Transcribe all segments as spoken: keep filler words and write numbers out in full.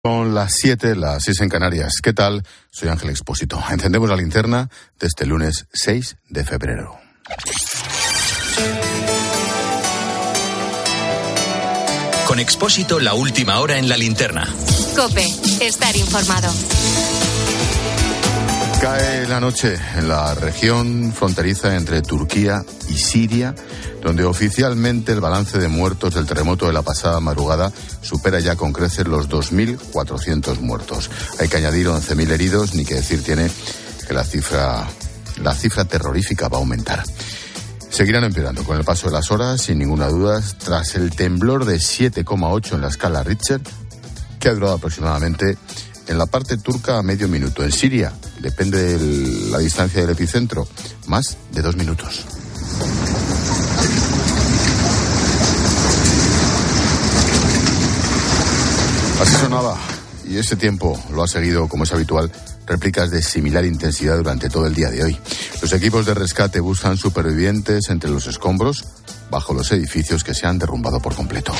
Son las siete, las seis en Canarias. ¿Qué tal? Soy Ángel Expósito. Encendemos la linterna de este lunes seis de febrero. Con Expósito, la última hora en la linterna. COPE, estar informado. Cae la noche en la región fronteriza entre Turquía y Siria, donde oficialmente el balance de muertos del terremoto de la pasada madrugada supera ya con creces los dos mil cuatrocientos muertos. Hay que añadir once mil heridos, ni que decir tiene que la cifra, la cifra terrorífica va a aumentar. Seguirán empeorando con el paso de las horas, sin ninguna duda, tras el temblor de siete coma ocho en la escala Richter, que ha durado aproximadamente en la parte turca a medio minuto. En Siria, depende de la distancia del epicentro, más de dos minutos. Así sonaba, y ese tiempo lo ha seguido, como es habitual, réplicas de similar intensidad durante todo el día de hoy. Los equipos de rescate buscan supervivientes entre los escombros, bajo los edificios que se han derrumbado por completo.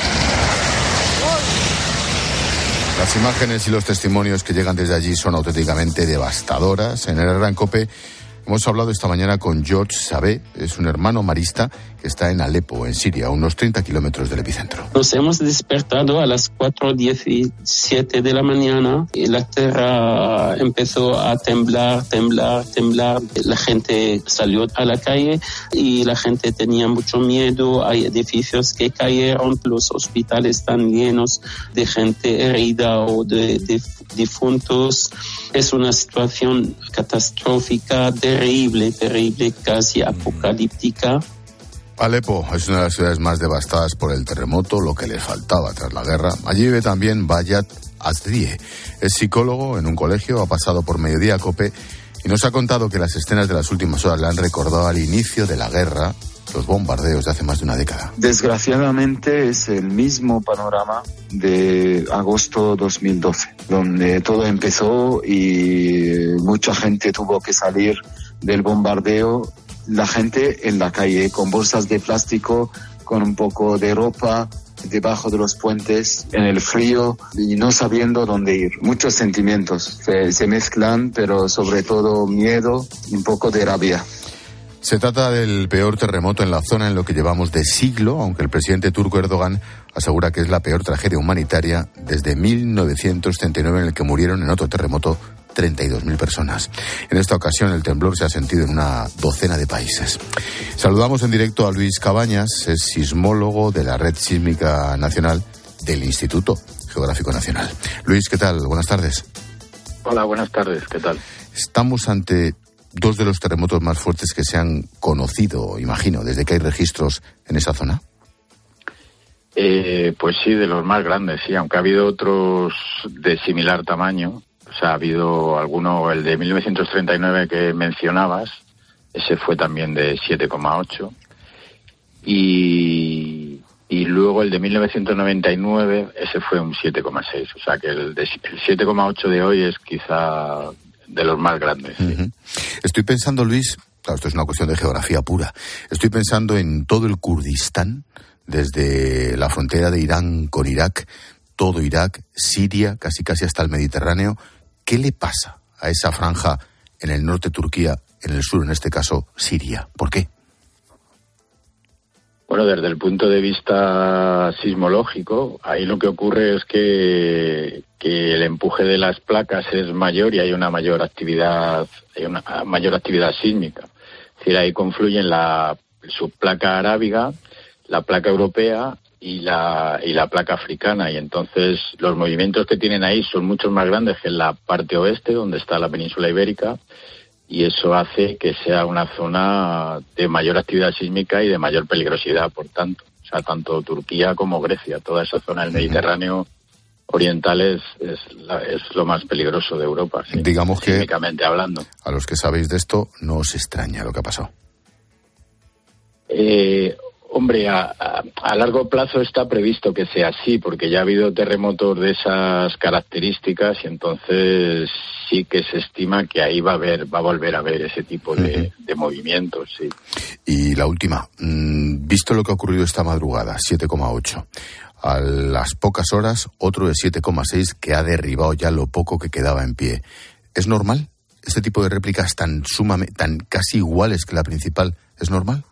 Las imágenes y los testimonios que llegan desde allí son auténticamente devastadoras. En el Herrera Cope hemos hablado esta mañana con George Sabé, es un hermano marista que está en Alepo, en Siria, a unos treinta kilómetros del epicentro. Nos hemos despertado a las cuatro diecisiete de la mañana y la tierra empezó a temblar, temblar, temblar. La gente salió a la calle y la gente tenía mucho miedo. Hay edificios que cayeron, los hospitales están llenos de gente herida o de, de difuntos. Es una situación catastrófica, terrible, terrible, casi apocalíptica. Alepo es una de las ciudades más devastadas por el terremoto, lo que le faltaba tras la guerra. Allí vive también Bayat Azdrie. Es psicólogo en un colegio, ha pasado por Mediodía Cope y nos ha contado que las escenas de las últimas horas le han recordado al inicio de la guerra, los bombardeos de hace más de una década. Desgraciadamente es el mismo panorama de agosto dos mil doce, donde todo empezó y mucha gente tuvo que salir del bombardeo. La gente en la calle con bolsas de plástico, con un poco de ropa debajo de los puentes, en el frío y no sabiendo dónde ir. Muchos sentimientos se, se mezclan, pero sobre todo miedo y un poco de rabia. Se trata del peor terremoto en la zona en lo que llevamos de siglo, aunque el presidente turco Erdogan asegura que es la peor tragedia humanitaria desde mil novecientos treinta y nueve, en el que murieron en otro terremoto treinta y dos mil personas. En esta ocasión el temblor se ha sentido en una docena de países. Saludamos en directo a Luis Cabañas, es sismólogo de la Red Sísmica Nacional del Instituto Geográfico Nacional. Luis, ¿qué tal? Buenas tardes. Hola, buenas tardes. ¿Qué tal? Estamos ante dos de los terremotos más fuertes que se han conocido, imagino, desde que hay registros en esa zona. Eh, pues sí, de los más grandes, sí, aunque ha habido otros de similar tamaño. O sea, ha habido alguno, el de mil novecientos treinta y nueve que mencionabas, ese fue también de siete coma ocho. Y, y luego el de mil novecientos noventa y nueve, ese fue un siete coma seis. O sea, que el, de, el siete coma ocho de hoy es quizá de los más grandes. ¿Sí? Uh-huh. Estoy pensando, Luis, claro, esto es una cuestión de geografía pura, estoy pensando en todo el Kurdistán, desde la frontera de Irán con Irak, todo Irak, Siria, casi casi hasta el Mediterráneo. ¿Qué le pasa a esa franja en el norte de Turquía, en el sur, en este caso, Siria? ¿Por qué? Bueno, desde el punto de vista sismológico, ahí lo que ocurre es que, que el empuje de las placas es mayor y hay una mayor actividad, hay una mayor actividad sísmica. Es decir, ahí confluyen la subplaca arábiga, la placa europea y la y la placa africana, y entonces los movimientos que tienen ahí son mucho más grandes que en la parte oeste, donde está la península ibérica, y eso hace que sea una zona de mayor actividad sísmica y de mayor peligrosidad, por tanto. O sea, tanto Turquía como Grecia, toda esa zona del Mediterráneo oriental es, es, la, es lo más peligroso de Europa, sí, digamos que, sísmicamente hablando. A los que sabéis de esto, no os extraña lo que ha pasado. Eh... Hombre, a, a, a largo plazo está previsto que sea así, porque ya ha habido terremotos de esas características y entonces sí que se estima que ahí va a haber, va a volver a haber ese tipo de, uh-huh. de movimientos, sí. Y la última, visto lo que ha ocurrido esta madrugada, siete coma ocho, A las pocas horas, otro de siete coma seis que ha derribado ya lo poco que quedaba en pie. ¿Es normal? ¿Este tipo de réplicas tan sumamente, tan casi iguales que la principal, es normal?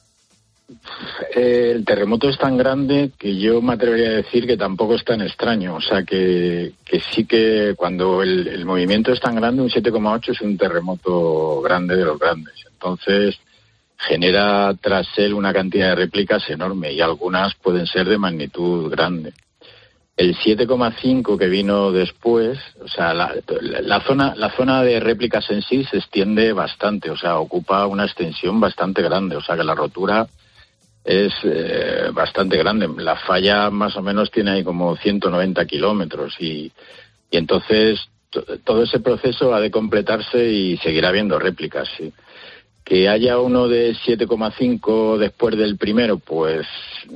Eh, el terremoto es tan grande que yo me atrevería a decir que tampoco es tan extraño. O sea, que, que sí que cuando el, el movimiento es tan grande, un siete coma ocho es un terremoto grande de los grandes. Entonces, genera tras él una cantidad de réplicas enorme y algunas pueden ser de magnitud grande. El siete coma cinco que vino después, o sea, la, la zona la zona de réplicas en sí se extiende bastante, o sea, ocupa una extensión bastante grande, o sea, que la rotura es eh, bastante grande. La falla más o menos tiene ahí como ciento noventa kilómetros y, y entonces t- todo ese proceso ha de completarse y seguirá habiendo réplicas, sí. Que haya uno de siete coma cinco después del primero, pues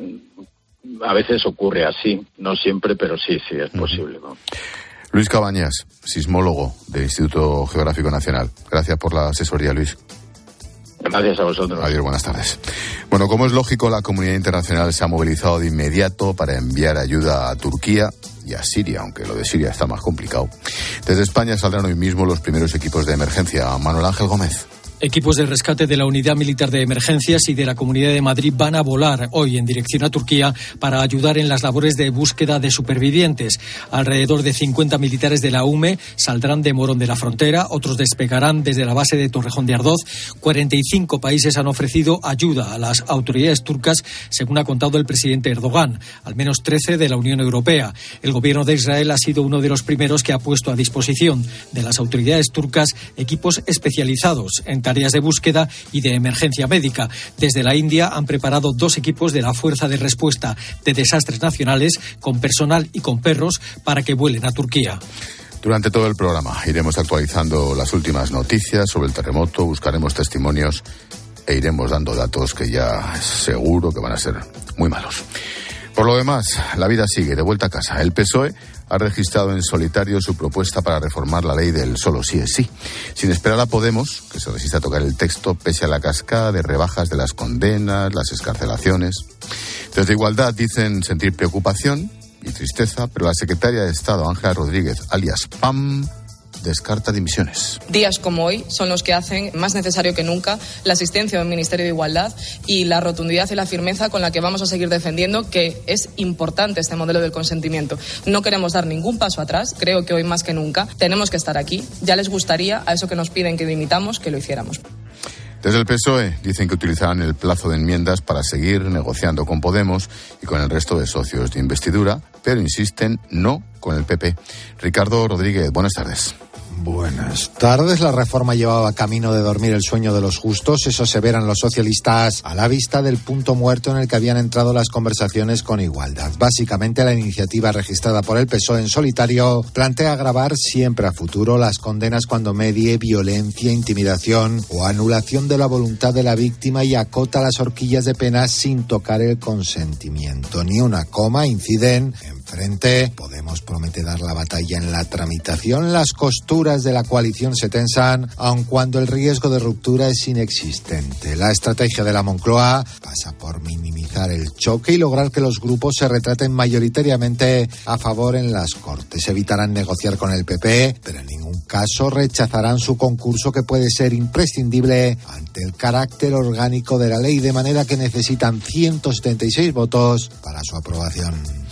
a veces ocurre así, no siempre, pero sí, sí, es posible, ¿no? Luis Cabañas, sismólogo del Instituto Geográfico Nacional. Gracias por la asesoría, Luis. Gracias a vosotros. Adiós, buenas tardes. Bueno, como es lógico, la comunidad internacional se ha movilizado de inmediato para enviar ayuda a Turquía y a Siria, aunque lo de Siria está más complicado. Desde España saldrán hoy mismo los primeros equipos de emergencia. Manuel Ángel Gómez. Equipos de rescate de la Unidad Militar de Emergencias y de la Comunidad de Madrid van a volar hoy en dirección a Turquía para ayudar en las labores de búsqueda de supervivientes. Alrededor de cincuenta militares de la U M E saldrán de Morón de la Frontera, otros despegarán desde la base de Torrejón de Ardoz. cuarenta y cinco países han ofrecido ayuda a las autoridades turcas, según ha contado el presidente Erdogan, al menos trece de la Unión Europea. El gobierno de Israel ha sido uno de los primeros que ha puesto a disposición de las autoridades turcas equipos especializados en tareas de búsqueda y de emergencia médica. Desde la India han preparado dos equipos de la Fuerza de Respuesta de Desastres Nacionales con personal y con perros para que vuelen a Turquía. Durante todo el programa iremos actualizando las últimas noticias sobre el terremoto, buscaremos testimonios e iremos dando datos que ya es seguro que van a ser muy malos. Por lo demás, la vida sigue, de vuelta a casa. El P S O E ha registrado en solitario su propuesta para reformar la ley del solo sí es sí, sin esperar a Podemos, que se resiste a tocar el texto pese a la cascada de rebajas de las condenas, las excarcelaciones. Desde Igualdad dicen sentir preocupación y tristeza, pero la secretaria de Estado, Ángela Rodríguez, alias P A M, descarta dimisiones. Días como hoy son los que hacen más necesario que nunca la asistencia del Ministerio de Igualdad y la rotundidad y la firmeza con la que vamos a seguir defendiendo que es importante este modelo del consentimiento. No queremos dar ningún paso atrás, creo que hoy más que nunca tenemos que estar aquí. Ya les gustaría, a eso que nos piden que dimitamos, que lo hiciéramos. Desde el P S O E dicen que utilizarán el plazo de enmiendas para seguir negociando con Podemos y con el resto de socios de investidura, pero insisten no con el P P. Ricardo Rodríguez, buenas tardes. Buenas tardes. La reforma llevaba camino de dormir el sueño de los justos. Eso aseveran los socialistas a la vista del punto muerto en el que habían entrado las conversaciones con Igualdad. Básicamente, la iniciativa registrada por el P S O E en solitario plantea agravar siempre a futuro las condenas cuando medie violencia, intimidación o anulación de la voluntad de la víctima y acota las horquillas de penas sin tocar el consentimiento. Ni una coma, inciden. Enfrente, Podemos promete dar la batalla en la tramitación. Las costuras de la coalición se tensan, aun cuando el riesgo de ruptura es inexistente. La estrategia de la Moncloa pasa por minimizar el choque y lograr que los grupos se retraten mayoritariamente a favor en las Cortes. Evitarán negociar con el P P, pero en ningún caso rechazarán su concurso, que puede ser imprescindible ante el carácter orgánico de la ley, de manera que necesitan ciento setenta y seis votos para su aprobación.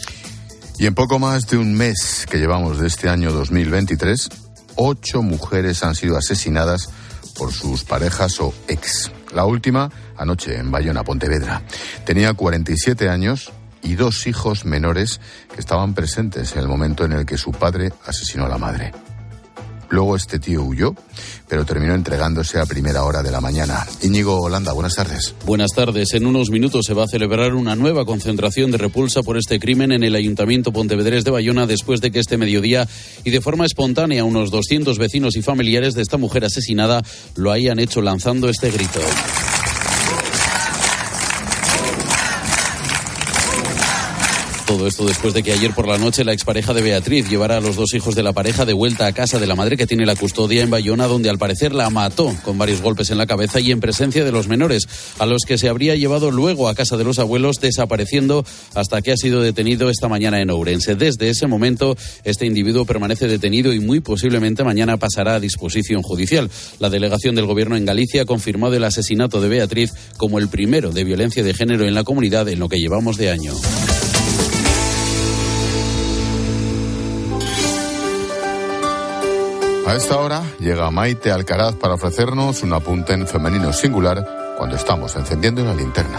Y en poco más de un mes que llevamos de este año dos mil veintitrés, ocho mujeres han sido asesinadas por sus parejas o ex. La última, anoche en Bayona, Pontevedra. Tenía cuarenta y siete años y dos hijos menores que estaban presentes en el momento en el que su padre asesinó a la madre. Luego este tío huyó, pero terminó entregándose a primera hora de la mañana. Íñigo Holanda, buenas tardes. Buenas tardes. En unos minutos se va a celebrar una nueva concentración de repulsa por este crimen en el Ayuntamiento pontevedrés de Bayona, después de que este mediodía y de forma espontánea unos doscientos vecinos y familiares de esta mujer asesinada lo hayan hecho lanzando este grito. Todo esto después de que ayer por la noche la expareja de Beatriz llevara a los dos hijos de la pareja de vuelta a casa de la madre que tiene la custodia en Bayona, donde al parecer la mató con varios golpes en la cabeza y en presencia de los menores, a los que se habría llevado luego a casa de los abuelos, desapareciendo hasta que ha sido detenido esta mañana en Ourense. Desde ese momento, este individuo permanece detenido y muy posiblemente mañana pasará a disposición judicial. La delegación del Gobierno en Galicia ha confirmado el asesinato de Beatriz como el primero de violencia de género en la comunidad en lo que llevamos de año. A esta hora llega Maite Alcaraz para ofrecernos un apunte en femenino singular cuando estamos encendiendo la linterna.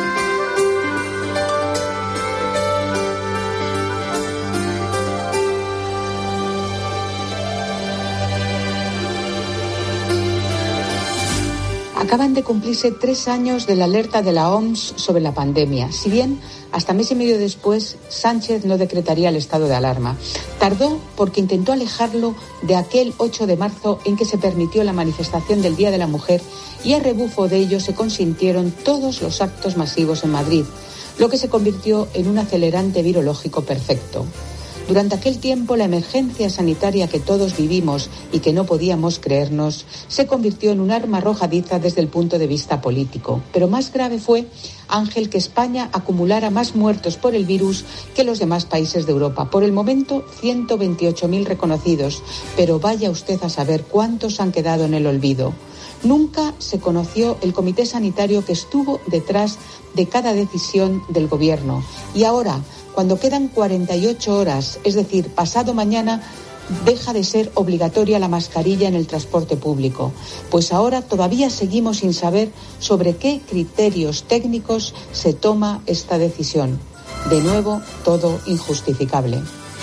Acaban de cumplirse tres años de la alerta de la O M S sobre la pandemia. Si bien, hasta mes y medio después, Sánchez no decretaría el estado de alarma. Tardó porque intentó alejarlo de aquel ocho de marzo en que se permitió la manifestación del Día de la Mujer y a rebufo de ello se consintieron todos los actos masivos en Madrid, lo que se convirtió en un acelerante virológico perfecto. Durante aquel tiempo, la emergencia sanitaria que todos vivimos y que no podíamos creernos se convirtió en un arma arrojadiza desde el punto de vista político. Pero más grave fue, Ángel, que España acumulara más muertos por el virus que los demás países de Europa. Por el momento, ciento veintiocho mil reconocidos, pero vaya usted a saber cuántos han quedado en el olvido. Nunca se conoció el comité sanitario que estuvo detrás de cada decisión del Gobierno. Y ahora, cuando quedan cuarenta y ocho horas, es decir, pasado mañana, deja de ser obligatoria la mascarilla en el transporte público. Pues ahora todavía seguimos sin saber sobre qué criterios técnicos se toma esta decisión. De nuevo, todo injustificable.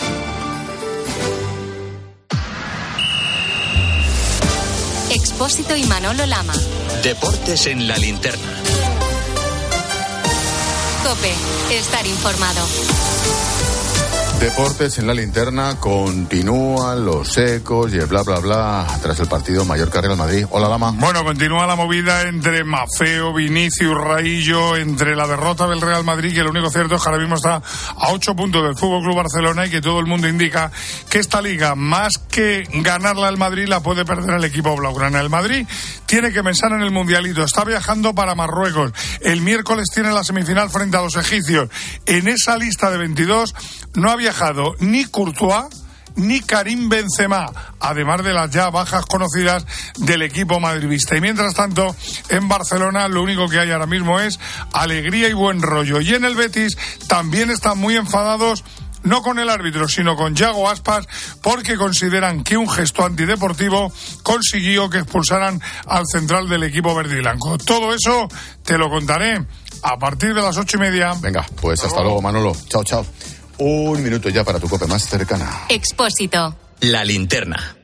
Expósito y Manolo Lama. Deportes en la linterna. COPE, estar informado. Deportes en la linterna, continúan los ecos y el bla bla bla tras el partido Mallorca-Real Madrid. Hola, Lama. Bueno, continúa la movida entre Mafeo, Vinicius, Raillo, entre la derrota del Real Madrid, que lo único cierto es que ahora mismo está a ocho puntos del F C Barcelona y que todo el mundo indica que esta liga, más que ganarla el Madrid, la puede perder el equipo blaugrana. El Madrid tiene que pensar en el Mundialito, está viajando para Marruecos, el miércoles tiene la semifinal frente a los egipcios. En esa lista de veintidós no había ni Courtois ni Karim Benzema, además de las ya bajas conocidas del equipo madridista. Y mientras tanto, en Barcelona lo único que hay ahora mismo es alegría y buen rollo. Y en el Betis también están muy enfadados, no con el árbitro, sino con Yago Aspas, porque consideran que un gesto antideportivo consiguió que expulsaran al central del equipo verde y blanco. Todo eso te lo contaré a partir de las ocho y media. Venga, pues hasta luego, Manolo. Chao, chao. Un minuto ya para tu COPE más cercana. Expósito. La linterna.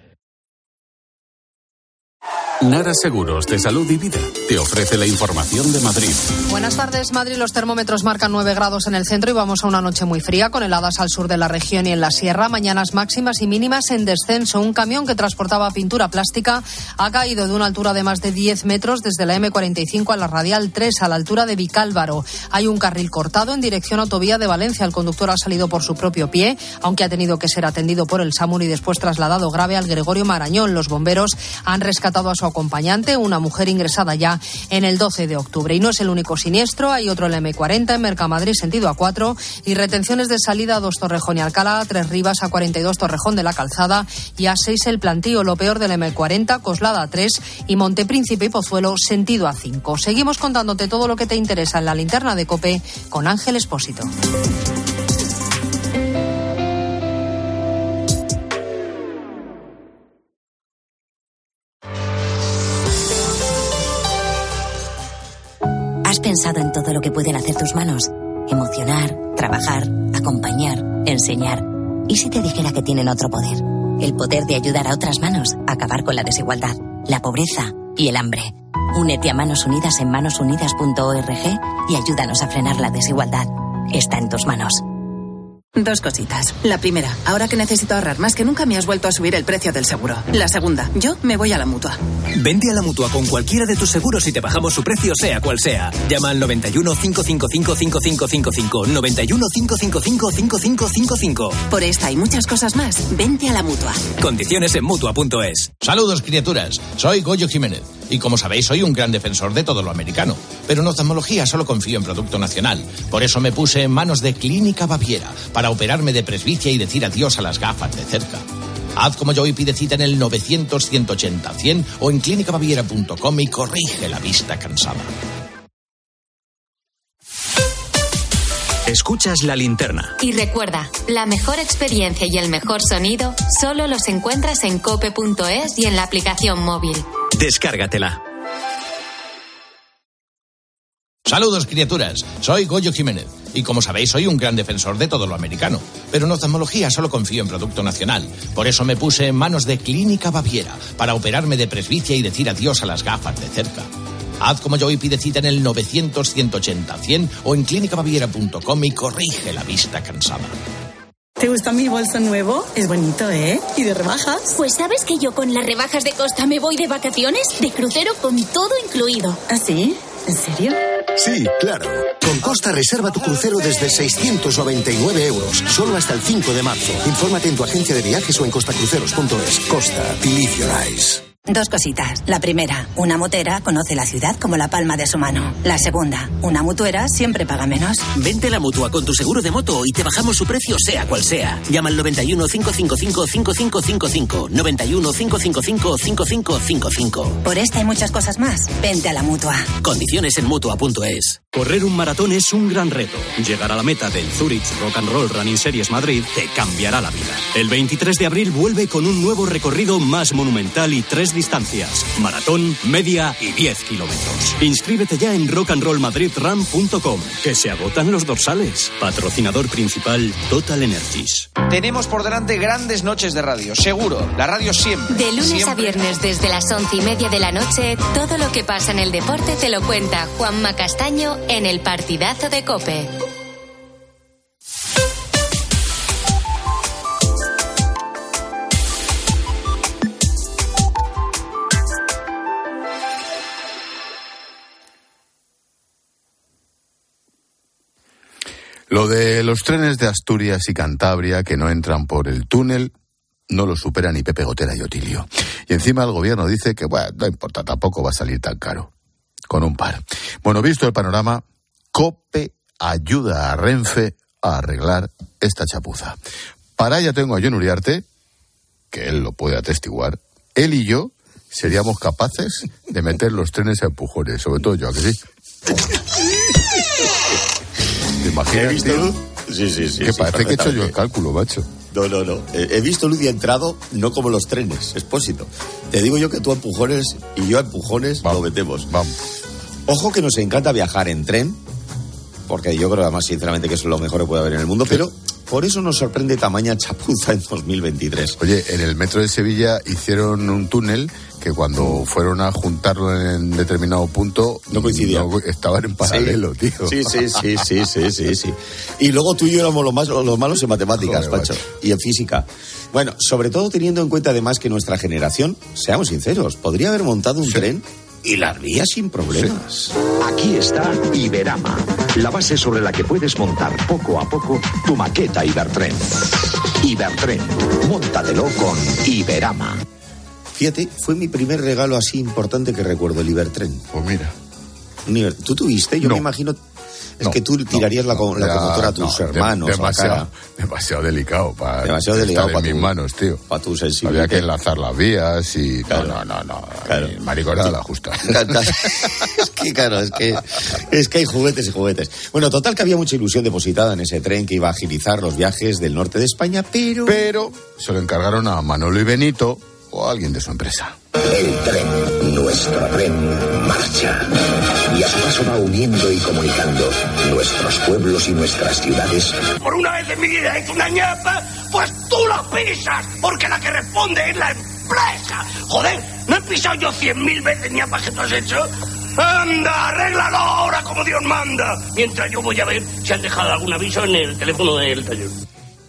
Nara Seguros de Salud y Vida te ofrece la información de Madrid. Buenas tardes, Madrid. Los termómetros marcan nueve grados en el centro y vamos a una noche muy fría, con heladas al sur de la región y en la sierra. Mañanas máximas y mínimas en descenso. Un camión que transportaba pintura plástica ha caído de una altura de más de diez metros desde la eme cuarenta y cinco a la radial tres, a la altura de Vicálvaro. Hay un carril cortado en dirección a autovía de Valencia. El conductor ha salido por su propio pie, aunque ha tenido que ser atendido por el SAMUR y después trasladado grave al Gregorio Marañón. Los bomberos han rescatado a su acompañante, una mujer ingresada ya en el doce de octubre. Y no es el único siniestro, hay otro en la eme cuarenta, en Mercamadrid, sentido a cuatro, y retenciones de salida a dos Torrejón y Alcalá, a tres Rivas, a cuarenta y dos Torrejón de la Calzada y a seis el Plantío. Lo peor de la eme cuarenta, Coslada a tres y Montepríncipe y Pozuelo, sentido a cinco. Seguimos contándote todo lo que te interesa en la linterna de COPE con Ángel Expósito. ¿Has pensado en todo lo que pueden hacer tus manos? Emocionar, trabajar, acompañar, enseñar. ¿Y si te dijera que tienen otro poder? El poder de ayudar a otras manos a acabar con la desigualdad, la pobreza y el hambre. Únete a Manos Unidas en manos unidas punto org y ayúdanos a frenar la desigualdad. Está en tus manos. Dos cositas. La primera, ahora que necesito ahorrar más que nunca me has vuelto a subir el precio del seguro. La segunda, yo me voy a la Mutua. Vente a la Mutua con cualquiera de tus seguros y te bajamos su precio sea cual sea. Llama al noventa y uno, cinco cinco cinco, cinco cinco cinco cinco, noventa y uno, cinco cinco cinco, cinco cinco cinco cinco. Por esta y muchas cosas más, vente a la Mutua. Condiciones en Mutua punto es. Saludos, criaturas. Soy Goyo Jiménez. Y como sabéis, soy un gran defensor de todo lo americano. Pero en oftalmología solo confío en producto nacional. Por eso me puse en manos de Clínica Baviera para operarme de presbicia y decir adiós a las gafas de cerca. Haz como yo y pide cita en el novecientos, ciento ochenta, cien o en clínica baviera punto com y corrige la vista cansada. Escuchas La Linterna. Y recuerda, la mejor experiencia y el mejor sonido solo los encuentras en cope punto es y en la aplicación móvil. Descárgatela. Saludos, criaturas. Soy Goyo Jiménez. Y como sabéis, soy un gran defensor de todo lo americano. Pero en oftalmología solo confío en producto nacional. Por eso me puse en manos de Clínica Baviera para operarme de presbicia y decir adiós a las gafas de cerca. Haz como yo y pide cita en el novecientos, ciento ochenta, cien o en clínica baviera punto com y corrige la vista cansada. ¿Te gusta mi bolso nuevo? Es bonito, ¿eh? ¿Y de rebajas? Pues ¿sabes que yo con las rebajas de Costa me voy de vacaciones? De crucero con todo incluido. ¿Ah, sí? ¿En serio? Sí, claro. Con Costa reserva tu crucero desde seiscientos noventa y nueve euros, solo hasta el cinco de marzo. Infórmate en tu agencia de viajes o en costacruceros punto es. Costa, believe your eyes. Dos cositas. La primera, una motera conoce la ciudad como la palma de su mano. La segunda, una mutuera siempre paga menos. Vente a la Mutua con tu seguro de moto y te bajamos su precio sea cual sea. Llama al noventa y uno, cinco cinco cinco, cinco cinco cinco cinco, noventa y uno, cinco cinco cinco, cinco cinco cinco cinco. Por esta y muchas cosas más, vente a la Mutua. Condiciones en Mutua punto es. Correr un maratón es un gran reto. Llegar a la meta del Zurich Rock and Roll Running Series Madrid te cambiará la vida. El veintitrés de abril vuelve con un nuevo recorrido más monumental y tres distancias: maratón, media y diez kilómetros. Inscríbete ya en rock and roll madrid run punto com, que se agotan los dorsales. Patrocinador principal Total Energies. Tenemos por delante grandes noches de radio, seguro. La radio siempre. De lunes siempre. a viernes desde las once y media de la noche, todo lo que pasa en el deporte te lo cuenta Juanma Castaño en El Partidazo de COPE. Lo de los trenes de Asturias y Cantabria que no entran por el túnel no lo supera ni Pepe Gotera y Otilio. Y encima el gobierno dice que, bueno, no importa, tampoco va a salir tan caro. Con un par. Bueno, visto el panorama, COPE ayuda a Renfe a arreglar esta chapuza. Para ello tengo a Jon Uriarte, que él lo puede atestiguar. Él y yo seríamos capaces de meter los trenes a empujones, sobre todo yo, ¿a que sí? ¿Te imaginas, ¿He visto tío? luz? Sí, sí, sí. Que sí, parece que he hecho yo el cálculo, macho. No, no, no. He, he visto luz y entrado, no como los trenes, Expósito. Te digo yo que tú a empujones y yo a empujones vamos, lo metemos. Vamos. Ojo que nos encanta viajar en tren, porque yo creo además sinceramente que eso es lo mejor que puede haber en el mundo, pero por eso nos sorprende tamaña chapuza en dos mil veintitrés. Oye, en el metro de Sevilla hicieron un túnel que cuando fueron a juntarlo en determinado punto no coincidía, no, estaban en paralelo, sí, tío. Sí, sí, sí, sí, sí, sí, sí. Y luego tú y yo éramos los, más, los malos en matemáticas, Joder, Pacho, macho. Y en física. Bueno, sobre todo teniendo en cuenta además que nuestra generación, seamos sinceros, podría haber montado un sí. tren y las vías sin problemas. Sí. Aquí está Iberama, la base sobre la que puedes montar poco a poco tu maqueta Ibertren. Ibertren, móntatelo con Iberama. Fíjate, fue mi primer regalo así importante que recuerdo, el Ibertren. Pues mira. Iber... ¿Tú tuviste? Yo no. me imagino... Es no, que tú tirarías no, la, no, la locomotora a tus no, hermanos. De, demasiado, demasiado delicado para demasiado delicado estar en mis tu, manos, tío. Para tu sensibilidad. Había que enlazar las vías y... Claro. No, no, no. no claro. Mariconada la justa. Es que, claro, es que, es que hay juguetes y juguetes. Bueno, total que había mucha ilusión depositada en ese tren que iba a agilizar los viajes del norte de España, pero... Pero se lo encargaron a Manolo y Benito o a alguien de su empresa. El tren, nuestro tren, marcha. Y a su paso va uniendo y comunicando nuestros pueblos y nuestras ciudades. Por una vez en mi vida he hecho una ñapa, pues tú la pisas, porque la que responde es la empresa. Joder, ¿no he pisado yo cien mil veces ñapas que tú has hecho? ¡Anda, arréglalo ahora como Dios manda! Mientras yo voy a ver si han dejado algún aviso en el teléfono del taller.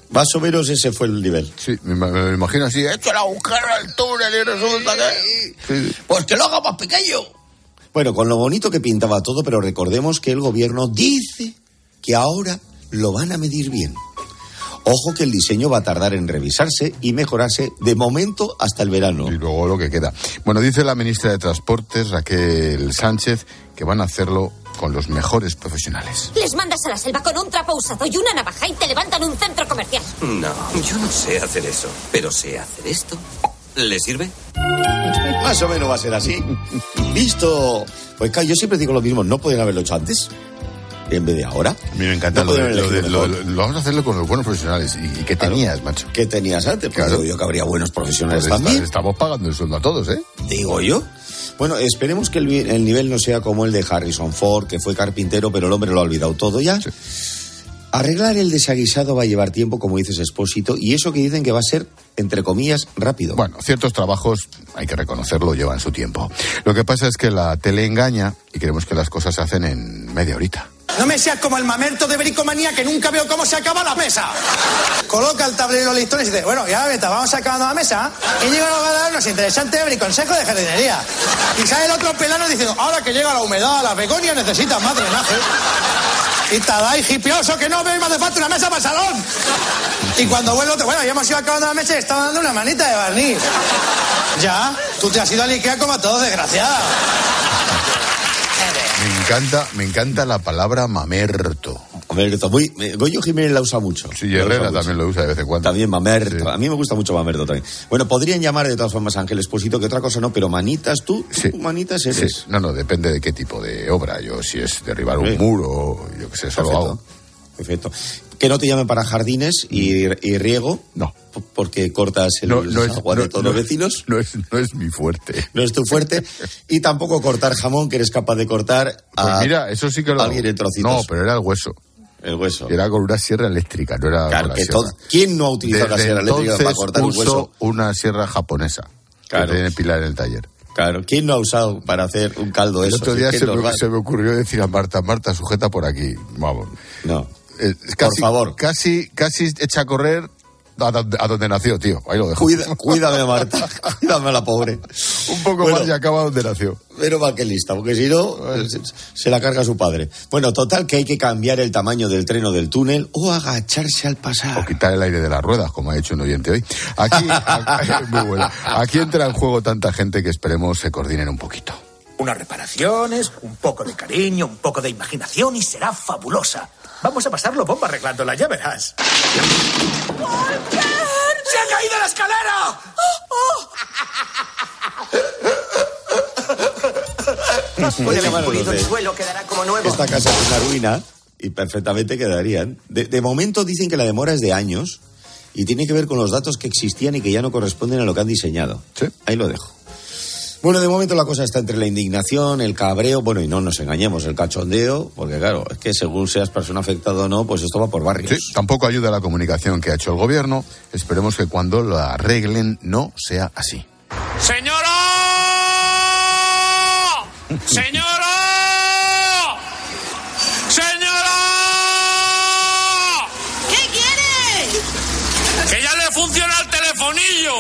Más o menos ese fue el nivel. Sí, me, me imagino así, he hecho el agujero al túnel y resulta que... Sí. Pues que lo haga más pequeño. Bueno, con lo bonito que pintaba todo, pero recordemos que el gobierno dice que ahora lo van a medir bien. Ojo que el diseño va a tardar en revisarse y mejorarse de momento hasta el verano. Y luego lo que queda. Bueno, dice la ministra de Transportes, Raquel Sánchez, que van a hacerlo con los mejores profesionales. Les mandas a la selva con un trapo usado y una navaja y te levantan un centro comercial. No, yo no sé hacer eso, pero sé hacer esto. ¿Le sirve? Más o menos va a ser así. Visto... Pues claro, yo siempre digo lo mismo, ¿no podían haberlo hecho antes? En vez de ahora. A mí me encanta no lo, de, lo, de, lo, lo, lo vamos a hacerlo con los buenos profesionales. ¿Y, y qué tenías, claro, macho? ¿Qué tenías antes? Pues claro. Digo yo que habría buenos profesionales pues también. Estamos pagando el sueldo a todos, ¿eh? Digo yo. Bueno, esperemos que el, el nivel no sea como el de Harrison Ford, que fue carpintero, pero el hombre lo ha olvidado todo ya. Sí. Arreglar el desaguisado va a llevar tiempo, como dices, Expósito, y eso que dicen que va a ser, entre comillas, rápido. Bueno, ciertos trabajos, hay que reconocerlo, llevan su tiempo. Lo que pasa es que la tele engaña y queremos que las cosas se hacen en media horita. No me seas como el mamerto de bricomanía que nunca veo cómo se acaba la mesa. Coloca el tablero y los listones y dice, bueno, ya veta, vamos acabando la mesa. Y llega a darnos interesante briconsejo de jardinería. Y sale el otro pelano diciendo, ahora que llega la humedad, las begonias necesitan más drenaje. Y Tadai, hipioso, que no me hace falta una mesa para el salón. Y cuando vuelve otro, bueno, ya hemos ido acabando la mesa y estaba dando una manita de barniz. Ya, tú te has ido al Ikea como a todos, desgraciada. Me encanta, me encanta la palabra mamerto. Mamerto, muy, Goyo Jiménez la usa mucho. Sí, Herrera también lo usa de vez en cuando. También mamerto. Sí. A mí me gusta mucho mamerto también. Bueno, podrían llamar de todas formas Ángel Expósito, que otra cosa no, pero manitas tú, sí. tú manitas eres. Sí. No, no, depende de qué tipo de obra. Yo, si es derribar un sí. muro, yo qué sé, eso lo hago. Perfecto. Que no te llamen para jardines y, y riego. No. Porque cortas el no, no agua es, de todos no, los vecinos. No es, no es mi fuerte. No es tu fuerte. Y tampoco cortar jamón, que eres capaz de cortar a pues mira, eso sí que lo alguien en trocitos. No, pero era el hueso. El hueso. Y era con una sierra eléctrica, no era claro, con la que sierra. Todo, ¿quién no ha utilizado Desde la sierra eléctrica para cortar un hueso? Uso una sierra japonesa. Claro. Que tiene pilar en el taller. Claro, ¿quién no ha usado para hacer un caldo el eso? El otro día se me, se me ocurrió decir a Marta, Marta, sujeta por aquí. Vamos. No. Eh, casi, por favor. Casi, casi echa a correr a donde, a donde nació, tío. Ahí lo dejo. Cuida, cuídame, Marta. Cuídame a la pobre. Un poco bueno, más y acaba donde nació. Pero va que lista, porque si no, se, se la carga su padre. Bueno, total que hay que cambiar el tamaño del tren o del túnel o agacharse al pasar. O quitar el aire de las ruedas, como ha hecho un oyente hoy. Aquí, aquí, muy bueno. Aquí entra en juego tanta gente que esperemos se coordinen un poquito. Unas reparaciones, un poco de cariño, un poco de imaginación y será fabulosa. Vamos a pasarlo bomba arreglándola, ya verás. ¡Walter! ¡Se ha caído la escalera! ¡Oh, oh! Puede haber pulido el suelo, quedará como nuevo. Esta casa es una ruina y perfectamente quedarían. De, de momento dicen que la demora es de años y tiene que ver con los datos que existían y que ya no corresponden a lo que han diseñado. Sí. Ahí lo dejo. Bueno, de momento la cosa está entre la indignación, el cabreo, bueno, y no nos engañemos, el cachondeo, porque claro, es que según seas persona afectada o no, pues esto va por barrios. Sí, tampoco ayuda la comunicación que ha hecho el gobierno. Esperemos que cuando lo arreglen no sea así. ¡Señora! ¡Señora! ¡Señora! ¿Qué quiere? ¡Que ya le funciona el telefonillo!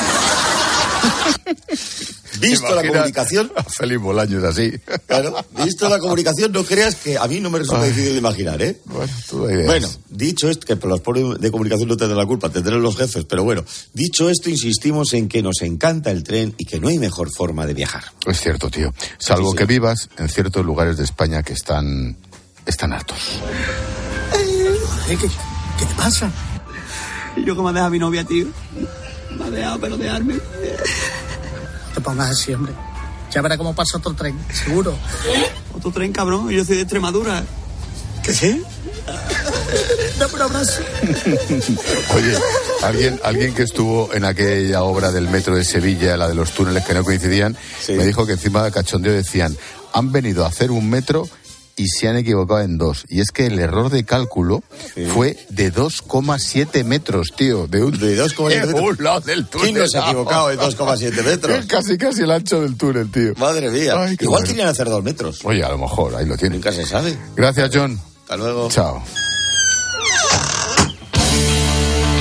¿Visto la comunicación? Feliz Bolaños así. Claro, visto la comunicación, no creas que a mí no me resulta Ay. difícil de imaginar, ¿eh? Bueno, tú ideas. Bueno, dicho esto, que por los pobres de comunicación no tendrán la culpa, tendrán los jefes, pero bueno, dicho esto, insistimos en que nos encanta el tren y que no hay mejor forma de viajar. Es cierto, tío. Salvo sí, sí. que vivas en ciertos lugares de España que están, están hartos. ¿Qué, qué, ¿Qué te pasa? Y yo que me ha dejado a mi novia, tío. Me ha dejado pero dejarme. Te pongas así, hombre. Ya verás cómo pasa otro tren, seguro. ¿Otro tren, cabrón? Yo soy de Extremadura. ¿Qué sí? Dame un abrazo. Oye, ¿alguien, alguien que estuvo en aquella obra del metro de Sevilla, la de los túneles que no coincidían, sí. me dijo que encima de cachondeo decían, han venido a hacer un metro y se han equivocado en dos. Y es que el error de cálculo sí. fue de dos coma siete metros, tío. De un, de dos coma siete metros. Un lado del túnel. ¿Quién no se ha equivocado en dos coma siete metros? Es casi, casi el ancho del túnel, tío. Madre mía. Ay, igual bueno. querían hacer dos metros. Oye, a lo mejor, ahí lo tienen. Nunca se sabe. Gracias, John. Hasta luego. Chao.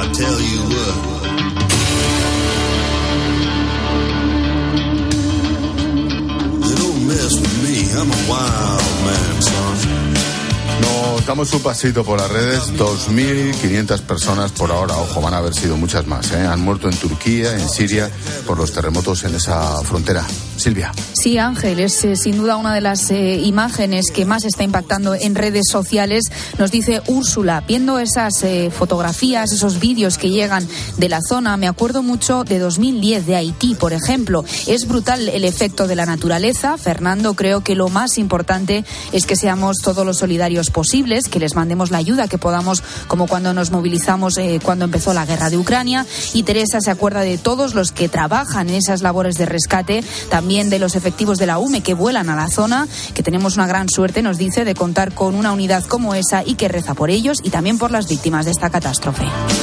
tell you what. You don't mess with me, I'm a wild man, son. Nos damos un pasito por las redes. dos mil quinientas personas por ahora. Ojo, van a haber sido muchas más, ¿eh? Han muerto en Turquía, en Siria, por los terremotos en esa frontera. Silvia. Sí, Ángel, es eh, sin duda una de las eh, imágenes que más está impactando en redes sociales. Nos dice Úrsula, viendo esas eh, fotografías, esos vídeos que llegan de la zona, me acuerdo mucho de dos mil diez, de Haití, por ejemplo. Es brutal el efecto de la naturaleza. Fernando, creo que lo más importante es que seamos todos los solidarios posibles, que les mandemos la ayuda que podamos, como cuando nos movilizamos eh, cuando empezó la guerra de Ucrania. Y Teresa se acuerda de todos los que trabajan en esas labores de rescate, también de los efectivos de la U M E que vuelan a la zona, que tenemos una gran suerte, nos dice, de contar con una unidad como esa y que reza por ellos y también por las víctimas de esta catástrofe.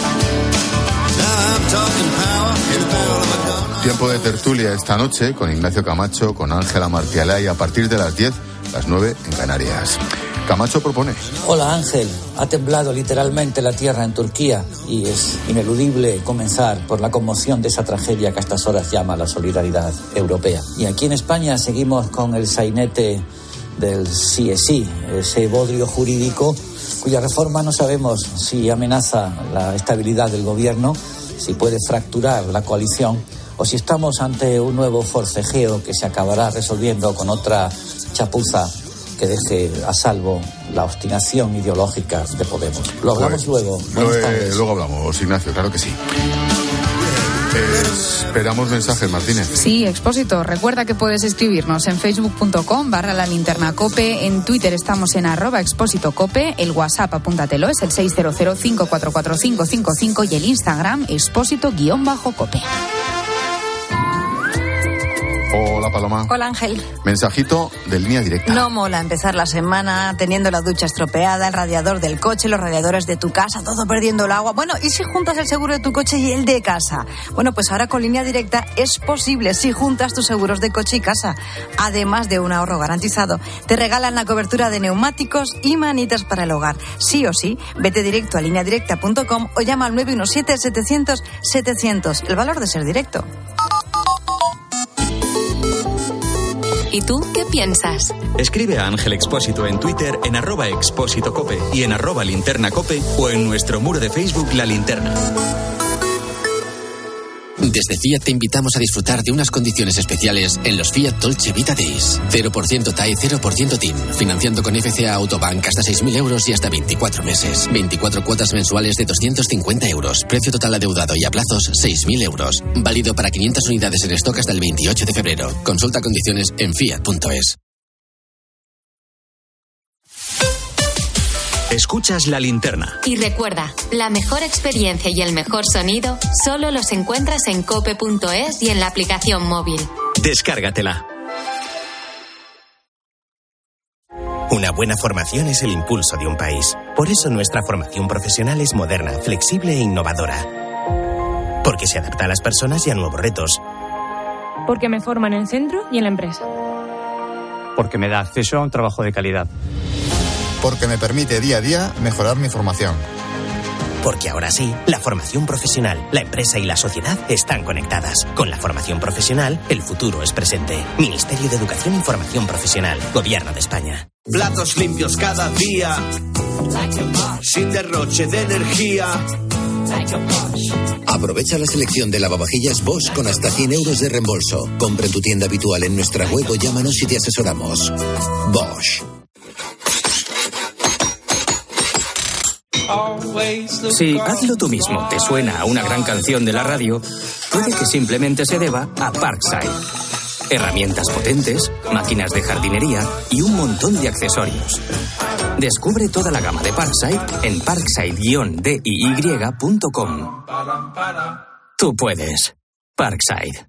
Tiempo de tertulia esta noche con Ignacio Camacho, con Ángela Martialay, a partir de las diez, las nueve en Canarias. Camacho propone. Hola Ángel, ha temblado literalmente la tierra en Turquía y es ineludible comenzar por la conmoción de esa tragedia que a estas horas llama la solidaridad europea. Y aquí en España seguimos con el sainete del sí es sí, ese bodrio jurídico cuya reforma no sabemos si amenaza la estabilidad del gobierno, si puede fracturar la coalición o si estamos ante un nuevo forcejeo que se acabará resolviendo con otra chapuza que deje a salvo la obstinación ideológica de Podemos. Lo hablamos pues, luego. Luego, eh, luego hablamos, Ignacio, claro que sí. Eh, esperamos mensajes, Martínez. Sí, Expósito, recuerda que puedes escribirnos en facebook.com barra la linterna cope, en Twitter estamos en arroba expósito cope, el WhatsApp, apúntatelo, es el seis cero cero, cinco cuatro cuatro, cinco cinco cinco y el Instagram, expósito guión bajo cope. Hola, Paloma. Hola, Ángel. Mensajito de línea directa. No mola empezar la semana teniendo la ducha estropeada, el radiador del coche, los radiadores de tu casa, todo perdiendo el agua. Bueno, ¿y si juntas el seguro de tu coche y el de casa? Bueno, pues ahora con línea directa es posible si juntas tus seguros de coche y casa. Además de un ahorro garantizado, te regalan la cobertura de neumáticos y manitas para el hogar. Sí o sí, vete directo a línea directa punto com o llama al nueve uno siete, setecientos, setecientos. El valor de ser directo. ¿Y tú qué piensas? Escribe a Ángel Expósito en Twitter en arroba expósito cope y en arroba linterna cope o en nuestro muro de Facebook La Linterna. Desde Fiat te invitamos a disfrutar de unas condiciones especiales en los Fiat Dolce Vita Days. cero por ciento T A E, cero por ciento T I N. Financiando con F C A Autobank hasta seis mil euros y hasta veinticuatro meses. veinticuatro cuotas mensuales de doscientos cincuenta euros. Precio total adeudado y a plazos seis mil euros. Válido para quinientas unidades en stock hasta el veintiocho de febrero. Consulta condiciones en fiat punto es. Escuchas La Linterna. Y recuerda, la mejor experiencia y el mejor sonido solo los encuentras en cope punto es y en la aplicación móvil. Descárgatela. Una buena formación es el impulso de un país. Por eso nuestra formación profesional es moderna, flexible e innovadora. Porque se adapta a las personas y a nuevos retos. Porque me forma en el centro y en la empresa. Porque me da acceso a un trabajo de calidad. Porque me permite día a día mejorar mi formación. Porque ahora sí, la formación profesional, la empresa y la sociedad están conectadas. Con la formación profesional, el futuro es presente. Ministerio de Educación y Formación Profesional, Gobierno de España. Platos limpios cada día, sin derroche de energía. Aprovecha la selección de lavavajillas Bosch con hasta cien euros de reembolso. Compra en tu tienda habitual en nuestra web o llámanos y te asesoramos. Bosch. Si Hazlo tú mismo te suena a una gran canción de la radio, puede que simplemente se deba a Parkside. Herramientas potentes, máquinas de jardinería y un montón de accesorios. Descubre toda la gama de Parkside en parkside guion d i y punto com. Tú puedes. Parkside.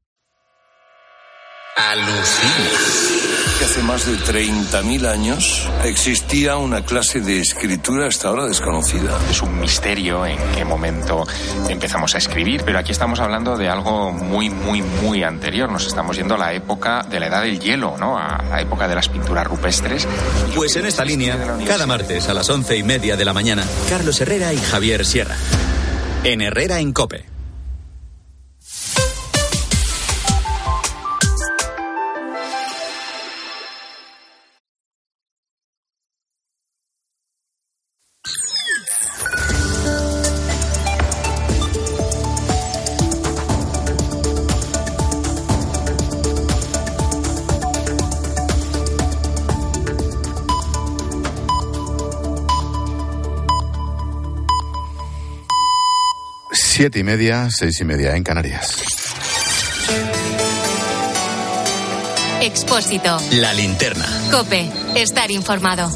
Alucina. Que hace más de treinta mil años existía una clase de escritura hasta ahora desconocida. Es un misterio en qué momento empezamos a escribir, pero aquí estamos hablando de algo muy, muy, muy anterior. Nos estamos yendo a la época de la edad del hielo, ¿no? A la época de las pinturas rupestres. Pues en esta línea, cada martes a las once y media de la mañana, Carlos Herrera y Javier Sierra. En Herrera en COPE. Siete y media, seis y media en Canarias. Expósito. La linterna. COPE. Estar informado.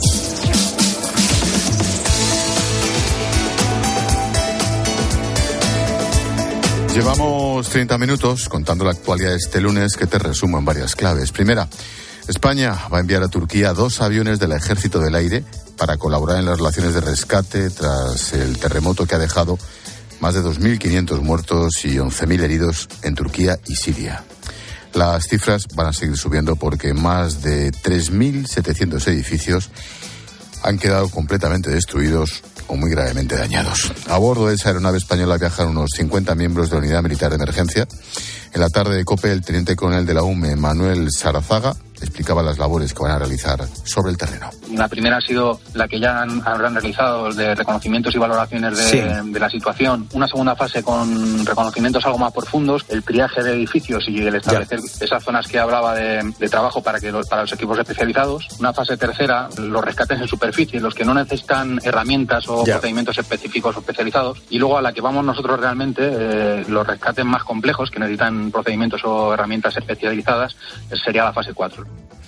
Llevamos treinta minutos contando la actualidad de este lunes, que te resumo en varias claves. Primera, España va a enviar a Turquía dos aviones del Ejército del Aire para colaborar en las relaciones de rescate tras el terremoto que ha dejado más de dos mil quinientos muertos y once mil heridos en Turquía y Siria. Las cifras van a seguir subiendo porque más de tres mil setecientos edificios han quedado completamente destruidos o muy gravemente dañados. A bordo de esa aeronave española viajan unos cincuenta miembros de la Unidad Militar de Emergencia. En la tarde de COPE, el teniente coronel de la U M E, Manuel Sarazaga, explicaba las labores que van a realizar sobre el terreno. La primera ha sido la que ya han, habrán realizado de reconocimientos y valoraciones de, sí. de la situación. Una segunda fase con reconocimientos algo más profundos, el triaje de edificios y el establecer ya. esas zonas que hablaba de, de trabajo para, que los, para los equipos especializados. Una fase tercera, los rescates en superficie, los que no necesitan herramientas o ya. procedimientos específicos o especializados. Y luego a la que vamos nosotros realmente, eh, los rescates más complejos que necesitan procedimientos o herramientas especializadas, sería la fase cuatro.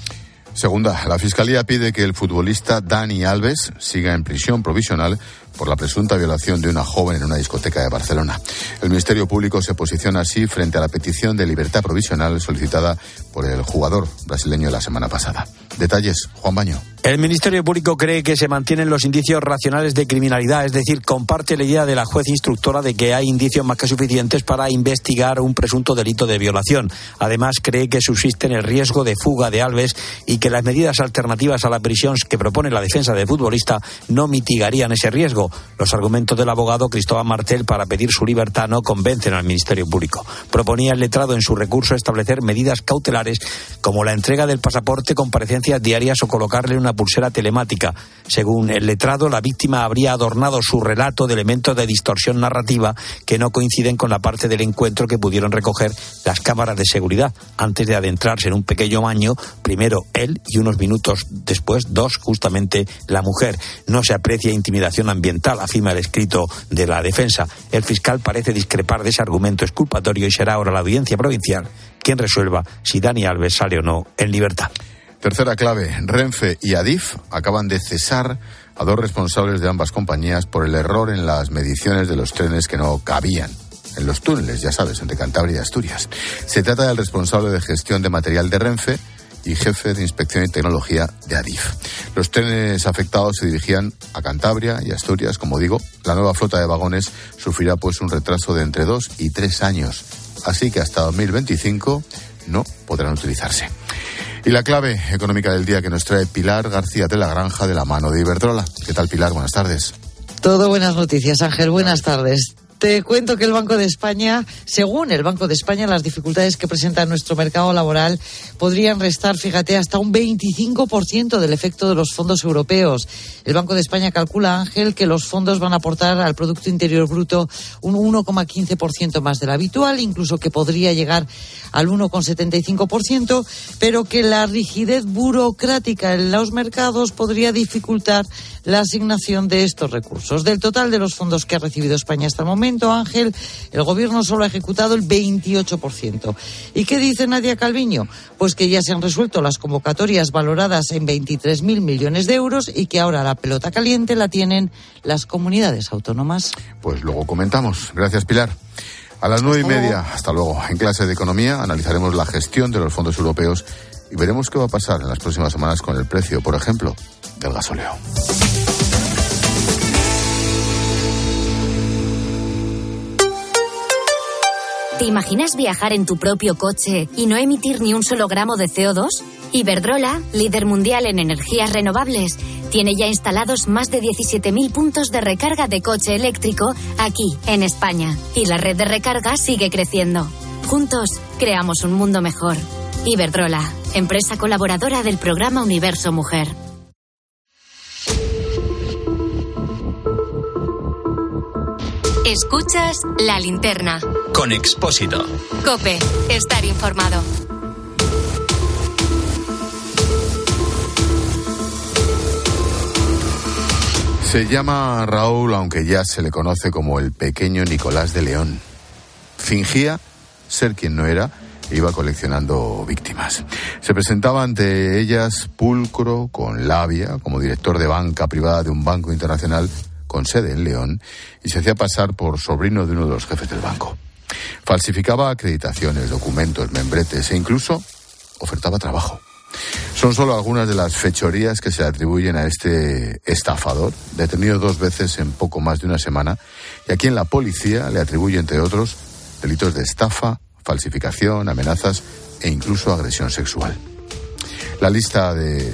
Segunda, la Fiscalía pide que el futbolista Dani Alves siga en prisión provisional por la presunta violación de una joven en una discoteca de Barcelona. El Ministerio Público se posiciona así frente a la petición de libertad provisional solicitada por el jugador brasileño la semana pasada. Detalles, Juan Baño. El Ministerio Público cree que se mantienen los indicios racionales de criminalidad, es decir, comparte la idea de la juez instructora de que hay indicios más que suficientes para investigar un presunto delito de violación. Además, cree que subsiste el riesgo de fuga de Alves y que las medidas alternativas a la prisión que propone la defensa del futbolista no mitigarían ese riesgo. Los argumentos del abogado Cristóbal Martel para pedir su libertad no convencen al Ministerio Público. Proponía el letrado en su recurso establecer medidas cautelares como la entrega del pasaporte, comparecencias diarias o colocarle una pulsera telemática. Según el letrado, la víctima habría adornado su relato de elementos de distorsión narrativa que no coinciden con la parte del encuentro que pudieron recoger las cámaras de seguridad antes de adentrarse en un pequeño baño, primero él y unos minutos después dos, justamente la mujer. No se aprecia intimidación ambiental, afirma el escrito de la defensa. El fiscal parece discrepar de ese argumento exculpatorio y será ahora la audiencia provincial quien resuelva si Dani Alves sale o no en libertad. Tercera clave, Renfe y Adif acaban de cesar a dos responsables de ambas compañías por el error en las mediciones de los trenes que no cabían en los túneles, ya sabes, entre Cantabria y Asturias. Se trata del responsable de gestión de material de Renfe y jefe de inspección y tecnología de Adif. Los trenes afectados se dirigían a Cantabria y Asturias, como digo. La nueva flota de vagones sufrirá pues un retraso de entre dos y tres años, así que hasta dos mil veinticinco no podrán utilizarse. Y la clave económica del día que nos trae Pilar García de la Granja de la mano de Iberdrola. ¿Qué tal, Pilar? Buenas tardes. Todo buenas noticias, Ángel. Buenas tardes. Te cuento que el Banco de España, según el Banco de España, las dificultades que presenta nuestro mercado laboral podrían restar, fíjate, hasta un veinticinco por ciento del efecto de los fondos europeos. El Banco de España calcula, Ángel, que los fondos van a aportar al Producto Interior Bruto un uno coma quince por ciento más del habitual, incluso que podría llegar al uno coma setenta y cinco por ciento, pero que la rigidez burocrática en los mercados podría dificultar la asignación de estos recursos. Del total de los fondos que ha recibido España hasta el momento, Ángel, el gobierno solo ha ejecutado el veintiocho por ciento. ¿Y qué dice Nadia Calviño? Pues que ya se han resuelto las convocatorias valoradas en veintitrés mil millones de euros y que ahora la pelota caliente la tienen las comunidades autónomas. Pues luego comentamos. Gracias, Pilar. A las nueve y media, hasta luego. En clase de economía analizaremos la gestión de los fondos europeos y veremos qué va a pasar en las próximas semanas con el precio, por ejemplo, del gasóleo. ¿Te imaginas viajar en tu propio coche y no emitir ni un solo gramo de C O dos? Iberdrola, líder mundial en energías renovables, Tiene ya instalados más de diecisiete mil puntos de recarga de coche eléctrico aquí, en España. Y la red de recarga sigue creciendo. Juntos, creamos un mundo mejor. Iberdrola, empresa colaboradora del programa Universo Mujer. Escuchas La Linterna. Con Expósito. COPE, estar informado. Se llama Raúl, aunque ya se le conoce como el pequeño Nicolás de León. Fingía ser quien no era e iba coleccionando víctimas. Se presentaba ante ellas pulcro, con labia, como director de banca privada de un banco internacional con sede en León, y se hacía pasar por sobrino de uno de los jefes del banco. Falsificaba acreditaciones, documentos, membretes e incluso ofertaba trabajo. Son solo algunas de las fechorías que se le atribuyen a este estafador, detenido dos veces en poco más de una semana, y a quien la policía le atribuye, entre otros, delitos de estafa, falsificación, amenazas e incluso agresión sexual. La lista de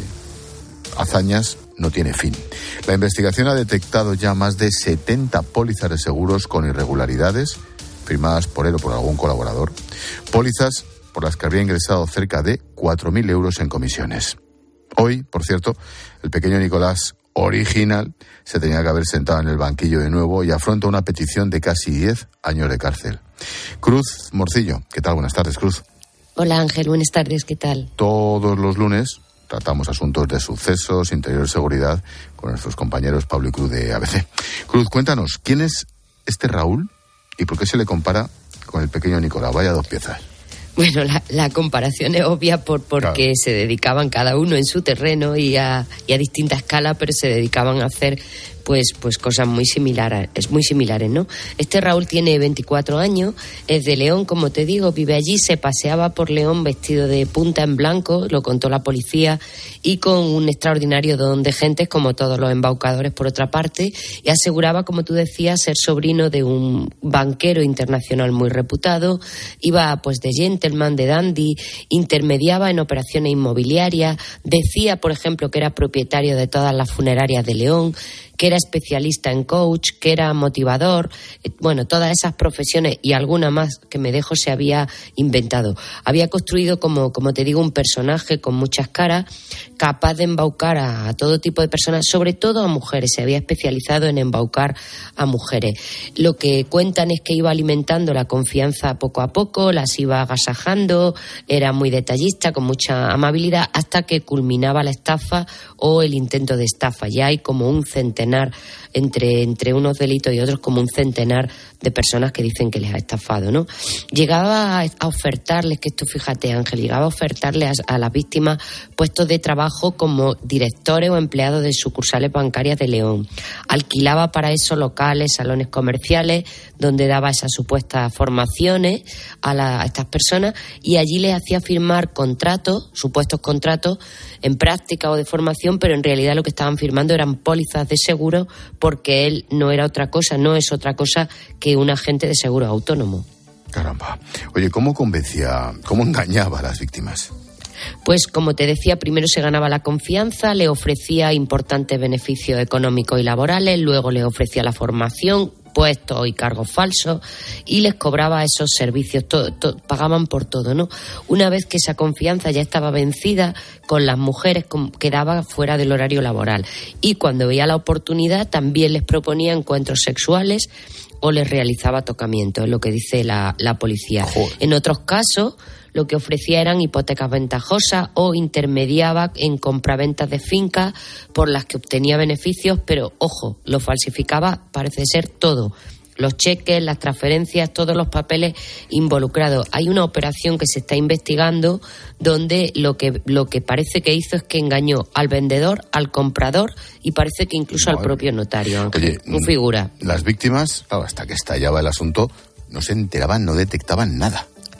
hazañas no tiene fin. La investigación ha detectado ya más de setenta pólizas de seguros con irregularidades, firmadas por él o por algún colaborador, pólizas por las que habría ingresado cerca de cuatro mil euros en comisiones. Hoy, por cierto, el pequeño Nicolás original se tenía que haber sentado en el banquillo de nuevo y afronta una petición de casi diez años de cárcel. Cruz Morcillo, ¿qué tal? Buenas tardes, Cruz. Hola, Ángel, buenas tardes, ¿qué tal? Todos los lunes tratamos asuntos de sucesos, interior y seguridad con nuestros compañeros Pablo y Cruz de A B C. Cruz, cuéntanos, ¿quién es este Raúl y por qué se le compara con el pequeño Nicolás? Vaya dos piezas. Bueno, la, la comparación es obvia por porque claro. Se dedicaban cada uno en su terreno y a, y a distinta escala, pero se dedicaban a hacer pues pues cosas muy similares, es muy similares, ¿no? Este Raúl tiene veinticuatro años, es de León, como te digo, vive allí, se paseaba por León vestido de punta en blanco, lo contó la policía, y con un extraordinario don de gentes, como todos los embaucadores por otra parte, y aseguraba, como tú decías, ser sobrino de un banquero internacional muy reputado, iba pues de gentleman, de dandy, intermediaba en operaciones inmobiliarias, decía, por ejemplo, que era propietario de todas las funerarias de León, que era especialista en coach, que era motivador, bueno, todas esas profesiones y alguna más que me dejo se había inventado. Había construido, como, como te digo, un personaje con muchas caras, capaz de embaucar a, a todo tipo de personas, sobre todo a mujeres. Se había especializado en embaucar a mujeres. Lo que cuentan es que iba alimentando la confianza poco a poco, las iba agasajando, era muy detallista, con mucha amabilidad, hasta que culminaba la estafa o el intento de estafa. Ya hay como un centenar Entre, entre unos delitos y otros, como un centenar de personas que dicen que les ha estafado, ¿no? Llegaba a, a ofertarles, que esto fíjate, Ángel, llegaba a ofertarles a, a las víctimas puestos de trabajo como directores o empleados de sucursales bancarias de León. Alquilaba para eso locales, salones comerciales, donde daba esas supuestas formaciones a, la, a estas personas, y allí les hacía firmar contratos, supuestos contratos, en práctica o de formación, pero en realidad lo que estaban firmando eran pólizas de seguro, porque él no era otra cosa, no es otra cosa que un agente de seguro autónomo. Caramba. Oye, ¿cómo convencía, cómo engañaba a las víctimas? Pues, como te decía, primero se ganaba la confianza, le ofrecía importantes beneficios económicos y laborales, luego le ofrecía la formación, puestos y cargos falsos, y les cobraba esos servicios, to, to, pagaban por todo, ¿no? Una vez que esa confianza ya estaba vencida, con las mujeres con, quedaba fuera del horario laboral, y cuando veía la oportunidad también les proponía encuentros sexuales o les realizaba tocamientos, es lo que dice la, la policía. Joder. En otros casos, lo que ofrecía eran hipotecas ventajosas o intermediaba en compraventas de fincas por las que obtenía beneficios, pero, ojo, lo falsificaba, parece ser todo. Los cheques, las transferencias, todos los papeles involucrados. Hay una operación que se está investigando donde lo que lo que parece que hizo es que engañó al vendedor, al comprador y parece que incluso Madre. al propio notario. Oye, un figura. Las víctimas, claro, hasta que estallaba el asunto, no se enteraban, no detectaban nada.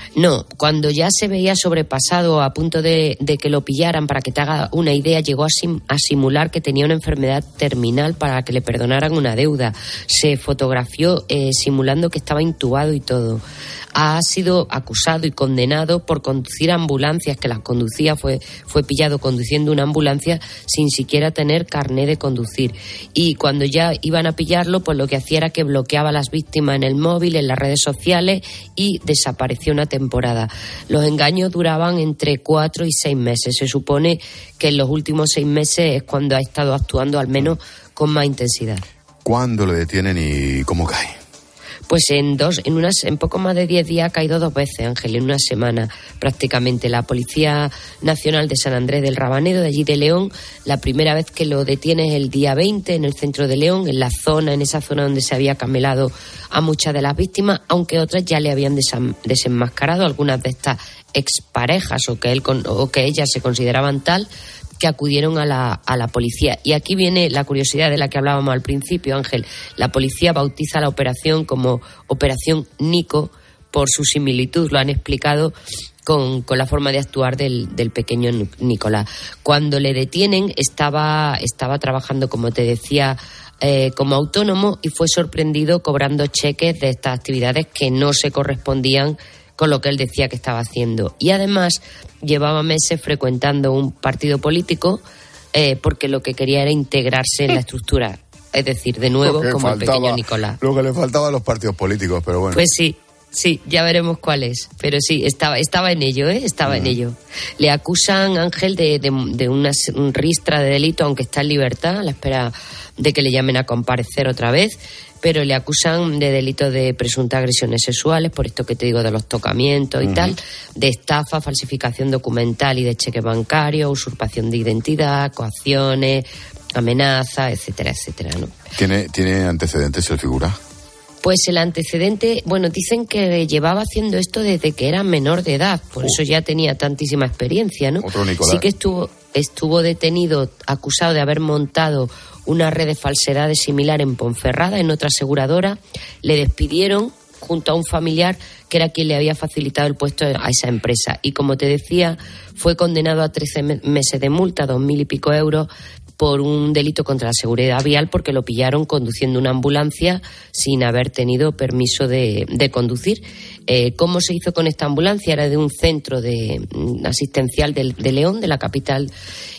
No, cuando ya se veía sobrepasado a punto de, de que lo pillaran, para que te haga una idea, llegó a, sim, a simular que tenía una enfermedad terminal para que le perdonaran una deuda. Se fotografió eh, simulando que estaba intubado y todo. Ha sido acusado y condenado por conducir ambulancias, que las conducía, fue, fue pillado conduciendo una ambulancia sin siquiera tener carné de conducir. Y cuando ya iban a pillarlo, pues lo que hacía era que bloqueaba a las víctimas en el móvil, en las redes sociales, y desapareció una temporada. Los engaños duraban entre cuatro y seis meses. Se supone que en los últimos seis meses es cuando ha estado actuando, al menos con más intensidad. ¿Cuándo lo detienen y cómo cae? Pues en dos, en unas, en poco más de diez días ha caído dos veces, Ángel, en una semana prácticamente. La Policía Nacional de San Andrés del Rabanedo, de allí de León, la primera vez que lo detiene es el día veinte en el centro de León, en la zona, en esa zona donde se había camelado a muchas de las víctimas, aunque otras ya le habían desam, desenmascarado, algunas de estas exparejas o que él o que ellas se consideraban tal, que acudieron a la, a la policía. Y aquí viene la curiosidad de la que hablábamos al principio, Ángel. La policía bautiza la operación como Operación Nico por su similitud, lo han explicado con, con la forma de actuar del, del pequeño Nicolás. Cuando le detienen estaba, estaba trabajando, como te decía, eh, como autónomo, y fue sorprendido cobrando cheques de estas actividades que no se correspondían con lo que él decía que estaba haciendo. Y además llevaba meses frecuentando un partido político eh, porque lo que quería era integrarse en la estructura. Es decir, de nuevo, como faltaba, el pequeño Nicolás. Lo que le faltaba a los partidos políticos, pero bueno. Pues sí, sí, ya veremos cuál es. Pero sí, estaba estaba en ello, ¿eh? Estaba uh-huh. en ello. Le acusan, Ángel, de, de, de una un ristra de delito, aunque está en libertad, a la espera de que le llamen a comparecer otra vez. Pero le acusan de delito de presuntas agresiones sexuales, por esto que te digo de los tocamientos y uh-huh. tal, de estafa, falsificación documental y de cheque bancario, usurpación de identidad, coacciones, amenazas, etcétera, etcétera, ¿no? ¿Tiene, ¿Tiene antecedentes el figura? Pues el antecedente, bueno, dicen que llevaba haciendo esto desde que era menor de edad, por uh. eso ya tenía tantísima experiencia, ¿no? Otro Nicolás. Sí que estuvo, estuvo detenido, acusado de haber montado una red de falsedades similar en Ponferrada, en otra aseguradora. Le despidieron junto a un familiar que era quien le había facilitado el puesto a esa empresa. Y como te decía, fue condenado a trece meses de multa, dos mil y pico euros, por un delito contra la seguridad vial, porque lo pillaron conduciendo una ambulancia sin haber tenido permiso de, de conducir. Eh, ¿Cómo se hizo con esta ambulancia? Era de un centro de, asistencial de, de León, de la capital,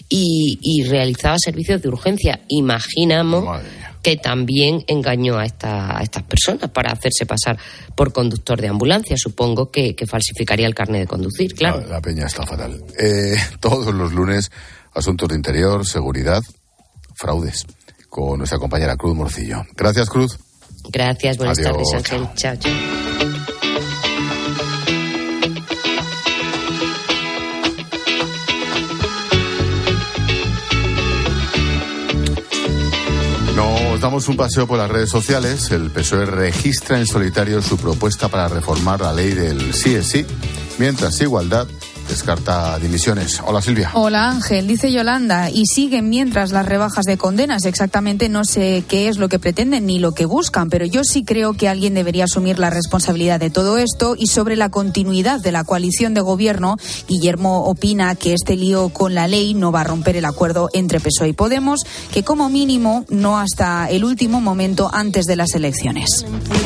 y, y realizaba servicios de urgencia. Imaginamos que también engañó a, esta, a estas personas para hacerse pasar por conductor de ambulancia. Supongo que, que falsificaría el carnet de conducir, claro. La, la peña está fatal. Eh, todos los lunes, asuntos de interior, seguridad, fraudes, con nuestra compañera Cruz Morcillo. Gracias, Cruz. Gracias, buenas Adiós, tardes, Ángel. Chao, chao. Nos damos un paseo por las redes sociales. El P S O E registra en solitario su propuesta para reformar la ley del sí es sí, mientras Igualdad descarta dimisiones. Hola, Silvia. Hola, Ángel. Dice Yolanda, y siguen mientras las rebajas de condenas. Exactamente no sé qué es lo que pretenden ni lo que buscan, pero yo sí creo que alguien debería asumir la responsabilidad de todo esto. Y sobre la continuidad de la coalición de gobierno, Guillermo opina que este lío con la ley no va a romper el acuerdo entre P S O E y Podemos, que como mínimo no hasta el último momento antes de las elecciones.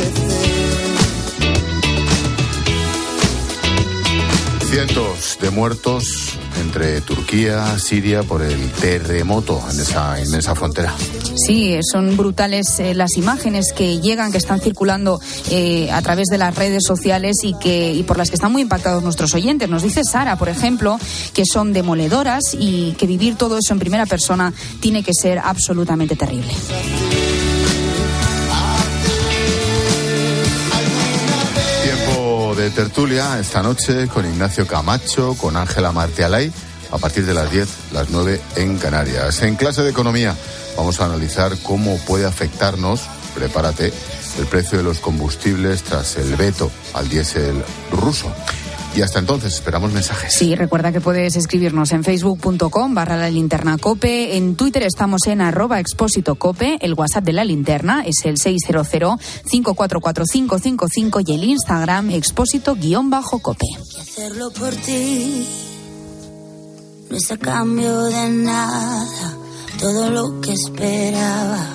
Cientos de muertos entre Turquía, Siria, por el terremoto en esa inmensa frontera. Sí, son brutales eh, las imágenes que llegan, que están circulando eh, a través de las redes sociales y que y por las que están muy impactados nuestros oyentes. Nos dice Sara, por ejemplo, que son demoledoras y que vivir todo eso en primera persona tiene que ser absolutamente terrible. De tertulia esta noche con Ignacio Camacho, con Ángela Martialay, a partir de las diez, las nueve en Canarias. En clase de economía vamos a analizar cómo puede afectarnos, prepárate, el precio de los combustibles tras el veto al diésel ruso. Y hasta entonces, esperamos mensajes. Sí, recuerda que puedes escribirnos en facebook punto com barra la linterna cope. En Twitter estamos en arroba expósito cope. El WhatsApp de la linterna es el seis cero cero, cinco cuatro cuatro, cinco cinco cinco y el Instagram expósito guión bajo cope. Hacerlo por ti no es a cambio de nada. Todo lo que esperaba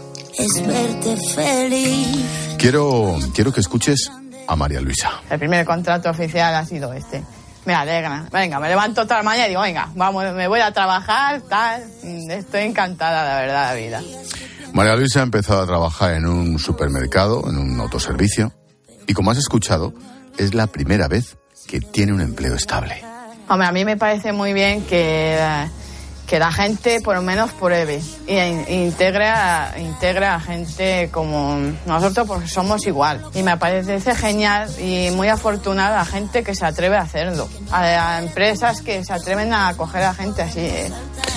es verte feliz. Quiero, quiero que escuches a María Luisa. El primer contrato oficial ha sido este. Me alegra. Venga, me levanto toda la mañana y digo, venga, vamos, me voy a trabajar, tal. Estoy encantada, la verdad, de la vida. María Luisa ha empezado a trabajar en un supermercado, en un autoservicio. Y como has escuchado, es la primera vez que tiene un empleo estable. Hombre, a mí me parece muy bien que... que la gente por lo menos pruebe e integre a, integre a gente como nosotros, porque somos igual. Y me parece genial y muy afortunada la gente que se atreve a hacerlo. A, a empresas que se atreven a acoger a gente así. ¿eh?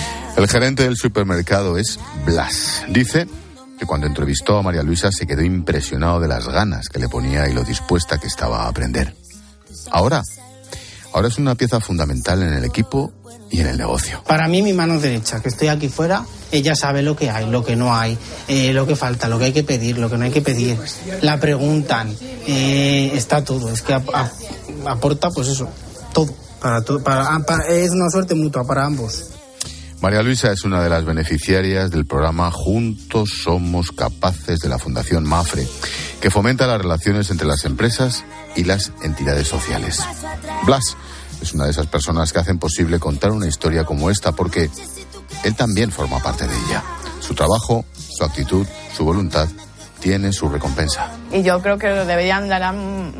El gerente del supermercado es Blas. Dice que cuando entrevistó a María Luisa se quedó impresionado de las ganas que le ponía y lo dispuesta que estaba a aprender. Ahora, ahora es una pieza fundamental en el equipo y en el negocio. Para mí, mi mano derecha, que estoy aquí fuera, ella sabe lo que hay, lo que no hay, eh, lo que falta, lo que hay que pedir, lo que no hay que pedir. La preguntan, eh, está todo. Es que ap- ap- aporta, pues eso, todo. Para to- para, para, es una suerte mutua para ambos. María Luisa es una de las beneficiarias del programa Juntos Somos Capaces de la Fundación MAFRE, que fomenta las relaciones entre las empresas y las entidades sociales. Blas es una de esas personas que hacen posible contar una historia como esta, porque él también forma parte de ella. Su trabajo, su actitud, su voluntad tienen su recompensa. Y yo creo que deberían dar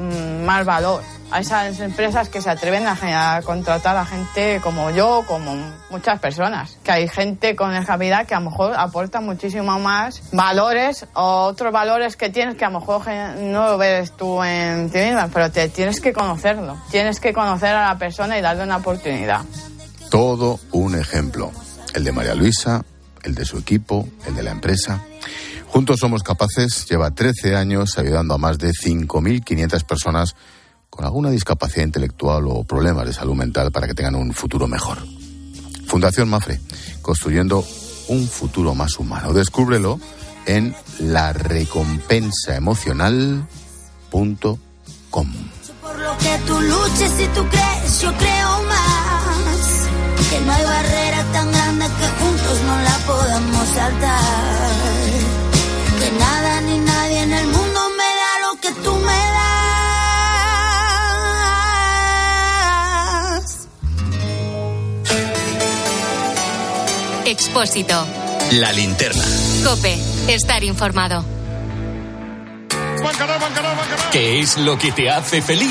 más valor a esas empresas que se atreven a, a contratar a gente como yo, como muchas personas. Que hay gente con discapacidad que a lo mejor aporta muchísimo más valores o otros valores que tienes que a lo mejor no lo ves tú en ti misma, pero te tienes que conocerlo. Tienes que conocer a la persona y darle una oportunidad. Todo un ejemplo. El de María Luisa, el de su equipo, el de la empresa. Juntos Somos Capaces lleva trece años ayudando a más de cinco mil quinientas personas con alguna discapacidad intelectual o problemas de salud mental para que tengan un futuro mejor. Fundación MAFRE, construyendo un futuro más humano. Descúbrelo en la recompensa emocional punto com. Por lo que tú luches y tú crees, yo creo más. Que no hay barrera tan grande que juntos no la podamos saltar. Que nada ni nadie en el mundo me da lo que tú me das. Expósito. La linterna. COPE. Estar informado. ¿Qué es lo que te hace feliz?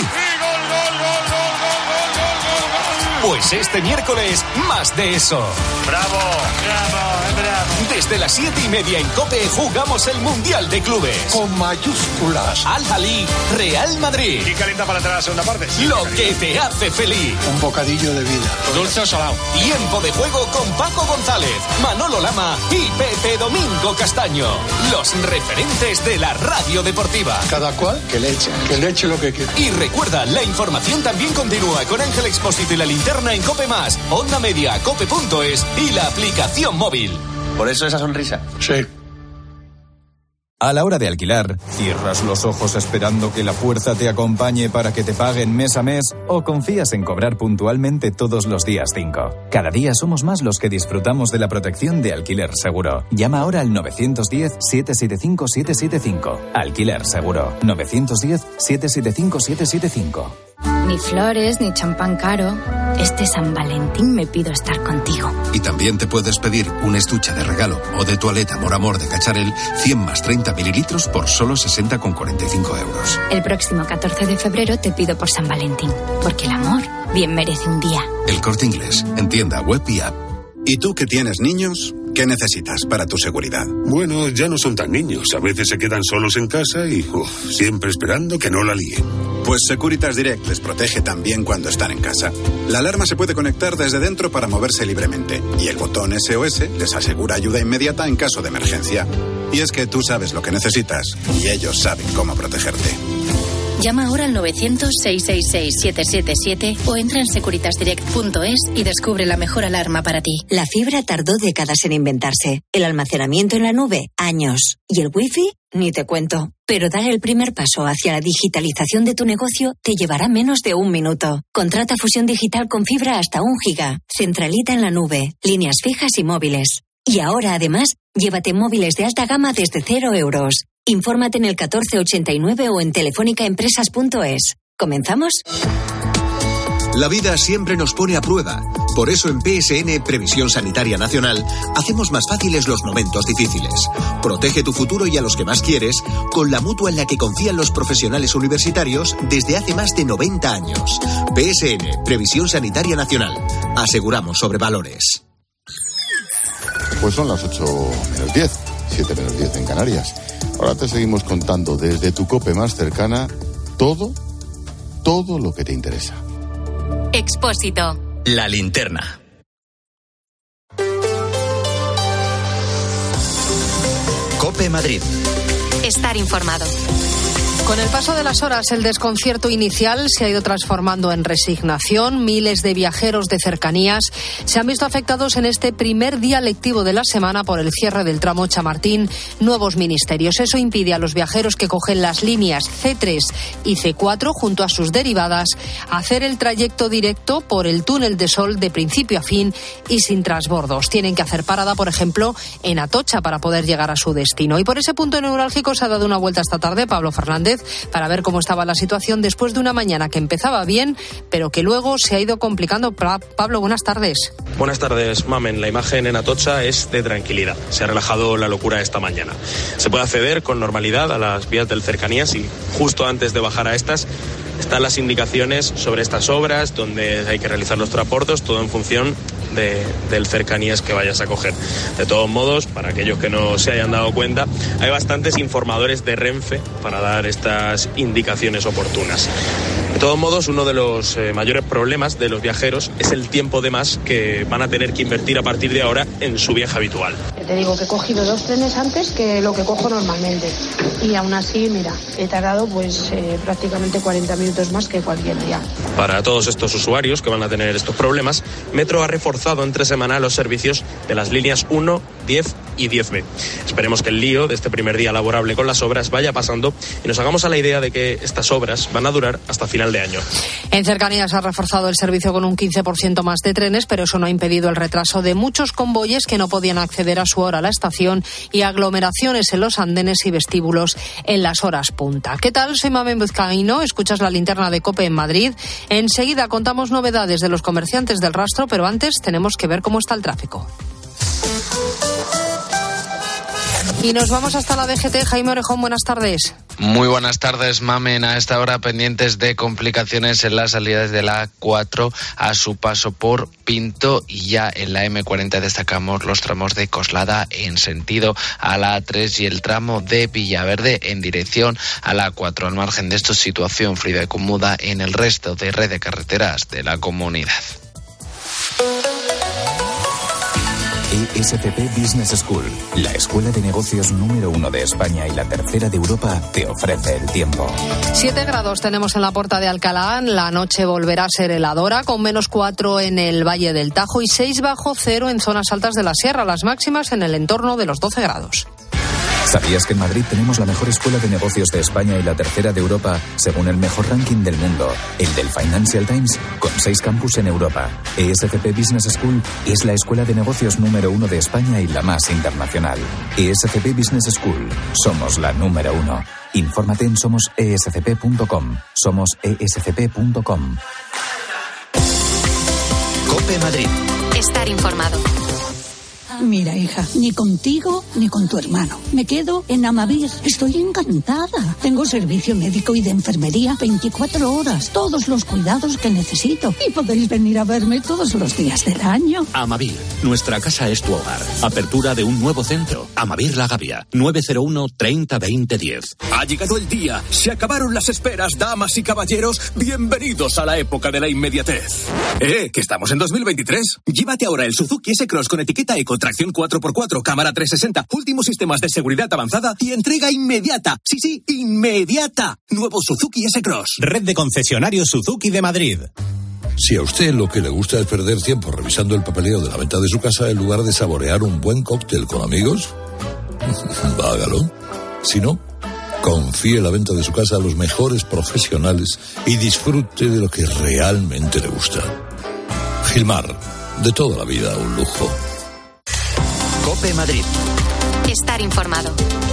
Pues este miércoles, más de eso. ¡Bravo! ¡Bravo! ¡Bravo! Desde las siete y media en COPE jugamos el Mundial de Clubes. Con mayúsculas. Al-Ahly, Real Madrid. Y calienta para entrar a la segunda parte. Sí, lo calienta. que te hace feliz. Un bocadillo de vida. Dulce o salado. Tiempo de juego con Paco González, Manolo Lama y Pepe Domingo Castaño. Los referentes de la radio deportiva. Cada cual que le eche. Que le eche lo que quiera. Y recuerda, la información también continúa con Ángel Expósito y la linterna en COPE Más, Onda Media, cope punto es y la aplicación móvil. ¿Por eso esa sonrisa? Sí. A la hora de alquilar, ¿cierras los ojos esperando que la fuerza te acompañe para que te paguen mes a mes? ¿O confías en cobrar puntualmente todos los días cinco? Cada día somos más los que disfrutamos de la protección de Alquiler Seguro. Llama ahora al nueve uno cero, siete siete cinco, siete siete cinco. Alquiler Seguro. nueve uno cero, siete siete cinco, siete siete cinco. Ni flores, ni champán caro. Este San Valentín me pido estar contigo. Y también te puedes pedir un estuche de regalo o de toaleta Amor Amor de Cacharel, cien más treinta mililitros por solo sesenta con cuarenta y cinco euros. El próximo catorce de febrero te pido por San Valentín, porque el amor bien merece un día. El Corte Inglés, en tienda web y app. ¿Y tú que tienes niños? ¿Qué necesitas para tu seguridad? Bueno, ya no son tan niños. A veces se quedan solos en casa y uf, siempre esperando que no la líen. Pues Securitas Direct les protege también cuando están en casa. La alarma se puede conectar desde dentro para moverse libremente. Y el botón S O S les asegura ayuda inmediata en caso de emergencia. Y es que tú sabes lo que necesitas y ellos saben cómo protegerte. Llama ahora al novecientos, seiscientos sesenta y seis, setecientos setenta y siete o entra en securitasdirect punto es y descubre la mejor alarma para ti. La fibra tardó décadas en inventarse. El almacenamiento en la nube, años. Y el wifi, ni te cuento. Pero dar el primer paso hacia la digitalización de tu negocio te llevará menos de un minuto. Contrata fusión digital con fibra hasta un giga. Centralita en la nube, líneas fijas y móviles. Y ahora, además, llévate móviles de alta gama desde cero euros. Infórmate en el catorce ochenta y nueve o en telefónicaempresas punto es. ¿Comenzamos? La vida siempre nos pone a prueba. Por eso en P S N, Previsión Sanitaria Nacional, hacemos más fáciles los momentos difíciles. Protege tu futuro y a los que más quieres con la mutua en la que confían los profesionales universitarios desde hace más de noventa años. P S N, Previsión Sanitaria Nacional. Aseguramos sobre valores. Pues son las ocho menos diez, siete menos diez en Canarias. Ahora te seguimos contando desde tu COPE más cercana todo, todo lo que te interesa. Expósito. La linterna. COPE Madrid. Estar informado. Con el paso de las horas, el desconcierto inicial se ha ido transformando en resignación. Miles de viajeros de cercanías se han visto afectados en este primer día lectivo de la semana por el cierre del tramo Chamartín, Nuevos Ministerios. Eso impide a los viajeros que cogen las líneas ce tres y ce cuatro junto a sus derivadas hacer el trayecto directo por el túnel de Sol de principio a fin y sin transbordos. Tienen que hacer parada, por ejemplo, en Atocha para poder llegar a su destino. Y por ese punto neurálgico se ha dado una vuelta esta tarde Pablo Fernández para ver cómo estaba la situación después de una mañana que empezaba bien, pero que luego se ha ido complicando. Pablo, buenas tardes. Buenas tardes, Mamen. La imagen en Atocha es de tranquilidad. Se ha relajado la locura esta mañana. Se puede acceder con normalidad a las vías del Cercanías y justo antes de bajar a estas están las indicaciones sobre estas obras, donde hay que realizar los transportes, todo en función de, del Cercanías que vayas a coger. De todos modos, para aquellos que no se hayan dado cuenta, hay bastantes informadores de Renfe para dar estas indicaciones oportunas. De todos modos, uno de los eh, mayores problemas de los viajeros es el tiempo de más que van a tener que invertir a partir de ahora en su viaje habitual. Te digo que he cogido dos trenes antes que lo que cojo normalmente y aún así, mira, he tardado pues eh, prácticamente cuarenta minutos más que cualquier día. Para todos estos usuarios que van a tener estos problemas, Metro ha reforzado entre semana los servicios de las líneas uno, diez y diez be. Esperemos que el lío de este primer día laborable con las obras vaya pasando y nos hagamos a la idea de que estas obras van a durar hasta final de año. En Cercanías ha reforzado el servicio con un quince por ciento más de trenes, pero eso no ha impedido el retraso de muchos convoyes que no podían acceder a su hora a la estación y aglomeraciones en los andenes y vestíbulos en las horas punta. ¿Qué tal? Soy Mamen Vizcaíno, escuchas la linterna de COPE en Madrid. Enseguida contamos novedades de los comerciantes del rastro, pero antes tenemos que ver cómo está el tráfico. Y nos vamos hasta la D G T. Jaime Orejón, buenas tardes. Muy buenas tardes, Mamen. A esta hora pendientes de complicaciones en las salidas de la A cuatro a su paso por Pinto, y ya en la eme cuarenta destacamos los tramos de Coslada en sentido a la A tres y el tramo de Villaverde en dirección a la A cuatro. Al margen de esto, situación fluida y cómoda en el resto de red de carreteras de la comunidad. E S C P Business School, la escuela de negocios número uno de España y la tercera de Europa, te ofrece el tiempo. Siete grados tenemos en la Puerta de Alcalá. La noche volverá a ser heladora, con menos cuatro en el Valle del Tajo y seis bajo cero en zonas altas de la Sierra. Las máximas en el entorno de los doce grados. ¿Sabías que en Madrid tenemos la mejor escuela de negocios de España y la tercera de Europa, según el mejor ranking del mundo, el del Financial Times, con seis campus en Europa? E S C P Business School es la escuela de negocios número uno de España y la más internacional. E S C P Business School, somos la número uno. Infórmate en somos e s c p punto com. Somos e s c p punto com. COPE Madrid. Estar informado. Mira, hija, ni contigo ni con tu hermano. Me quedo en Amavir. Estoy encantada. Tengo servicio médico y de enfermería veinticuatro horas. Todos los cuidados que necesito. Y podéis venir a verme todos los días del año. Amavir. Nuestra casa es tu hogar. Apertura de un nuevo centro. Amavir La Gavia. nueve cero uno, treinta, veinte, diez. Ha llegado el día. Se acabaron las esperas, damas y caballeros. Bienvenidos a la época de la inmediatez. Eh, que estamos en dos mil veintitrés. Llévate ahora el Suzuki S-Cross con etiqueta Eco tracción cuatro por cuatro, cámara trescientos sesenta, últimos sistemas de seguridad avanzada y entrega inmediata. Sí, sí, inmediata. Nuevo Suzuki S-Cross. Red de concesionarios Suzuki de Madrid. Si a usted lo que le gusta es perder tiempo revisando el papeleo de la venta de su casa en lugar de saborear un buen cóctel con amigos, hágalo. Si no, confíe la venta de su casa a los mejores profesionales y disfrute de lo que realmente le gusta. Gilmar, de toda la vida un lujo. COPE Madrid. Estar informado.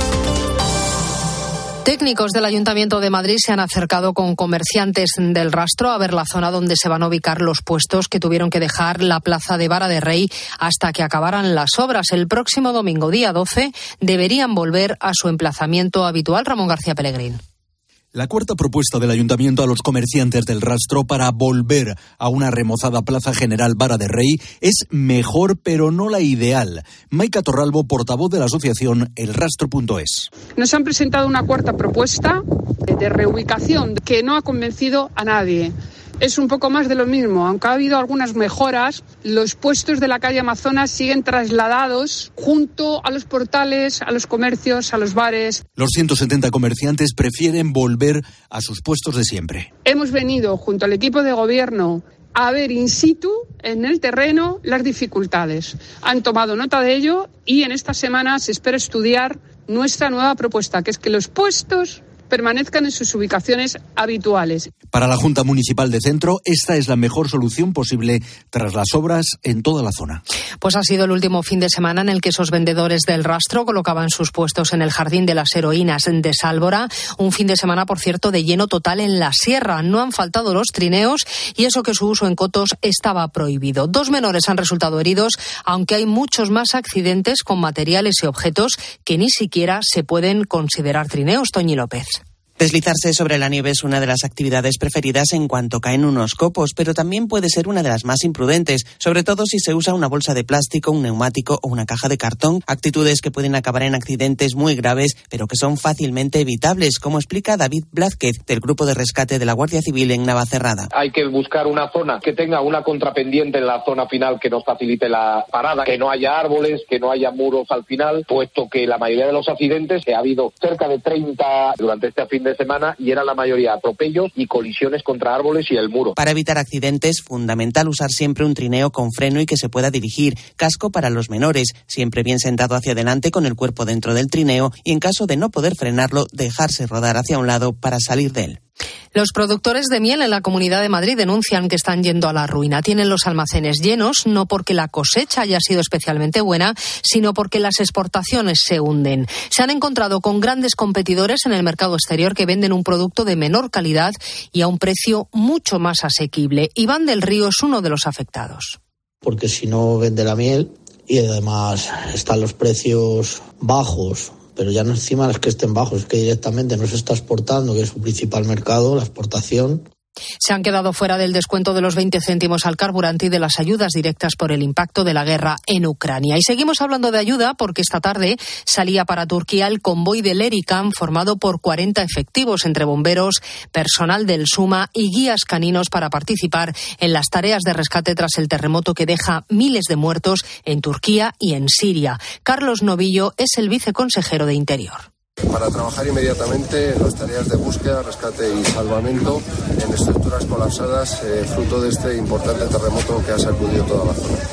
Técnicos del Ayuntamiento de Madrid se han acercado con comerciantes del Rastro a ver la zona donde se van a ubicar los puestos que tuvieron que dejar la plaza de Vara de Rey hasta que acabaran las obras. El próximo domingo, día doce, deberían volver a su emplazamiento habitual. Ramón García Pellegrín. La cuarta propuesta del Ayuntamiento a los comerciantes del Rastro para volver a una remozada Plaza General Vara de Rey es mejor, pero no la ideal. Maika Torralbo, portavoz de la asociación El Rastro punto es. Nos han presentado una cuarta propuesta de reubicación que no ha convencido a nadie. Es un poco más de lo mismo, aunque ha habido algunas mejoras. Los puestos de la calle Amazonas siguen trasladados junto a los portales, a los comercios, a los bares. Los ciento setenta comerciantes prefieren volver a sus puestos de siempre. Hemos venido junto al equipo de gobierno a ver in situ, en el terreno, las dificultades. Han tomado nota de ello y en estas semanas se espera estudiar nuestra nueva propuesta, que es que los puestos permanezcan en sus ubicaciones habituales. Para la Junta Municipal de Centro, esta es la mejor solución posible tras las obras en toda la zona. Pues ha sido el último fin de semana en el que esos vendedores del Rastro colocaban sus puestos en el Jardín de las Heroínas de Sálvora. Un fin de semana, por cierto, de lleno total en la sierra. No han faltado los trineos y eso que su uso en cotos estaba prohibido. Dos menores han resultado heridos, aunque hay muchos más accidentes con materiales y objetos que ni siquiera se pueden considerar trineos. Toñi López. Deslizarse sobre la nieve es una de las actividades preferidas en cuanto caen unos copos, pero también puede ser una de las más imprudentes, sobre todo si se usa una bolsa de plástico, un neumático o una caja de cartón, actitudes que pueden acabar en accidentes muy graves, pero que son fácilmente evitables, como explica David Blázquez, del Grupo de Rescate de la Guardia Civil en Navacerrada. Hay que buscar una zona que tenga una contrapendiente en la zona final que nos facilite la parada, que no haya árboles, que no haya muros al final, puesto que la mayoría de los accidentes, que ha habido cerca de treinta durante este fin de semana y era la mayoría atropellos y colisiones contra árboles y el muro. Para evitar accidentes, fundamental usar siempre un trineo con freno y que se pueda dirigir, casco para los menores, siempre bien sentado hacia adelante con el cuerpo dentro del trineo y en caso de no poder frenarlo, dejarse rodar hacia un lado para salir de él. Los productores de miel en la Comunidad de Madrid denuncian que están yendo a la ruina. Tienen los almacenes llenos, no porque la cosecha haya sido especialmente buena, sino porque las exportaciones se hunden. Se han encontrado con grandes competidores en el mercado exterior que venden un producto de menor calidad y a un precio mucho más asequible. Iván del Río es uno de los afectados. Porque si no vende la miel y además están los precios bajos, pero ya no encima es que estén bajos, es que directamente no se está exportando, que es su principal mercado, la exportación. Se han quedado fuera del descuento de los veinte céntimos al carburante y de las ayudas directas por el impacto de la guerra en Ucrania. Y seguimos hablando de ayuda porque esta tarde salía para Turquía el convoy del Ericam formado por cuarenta efectivos entre bomberos, personal del SUMA y guías caninos para participar en las tareas de rescate tras el terremoto que deja miles de muertos en Turquía y en Siria. Carlos Novillo es el viceconsejero de Interior. Para trabajar inmediatamente en las tareas de búsqueda, rescate y salvamento en estructuras colapsadas, eh, fruto de este importante terremoto que ha sacudido toda la zona.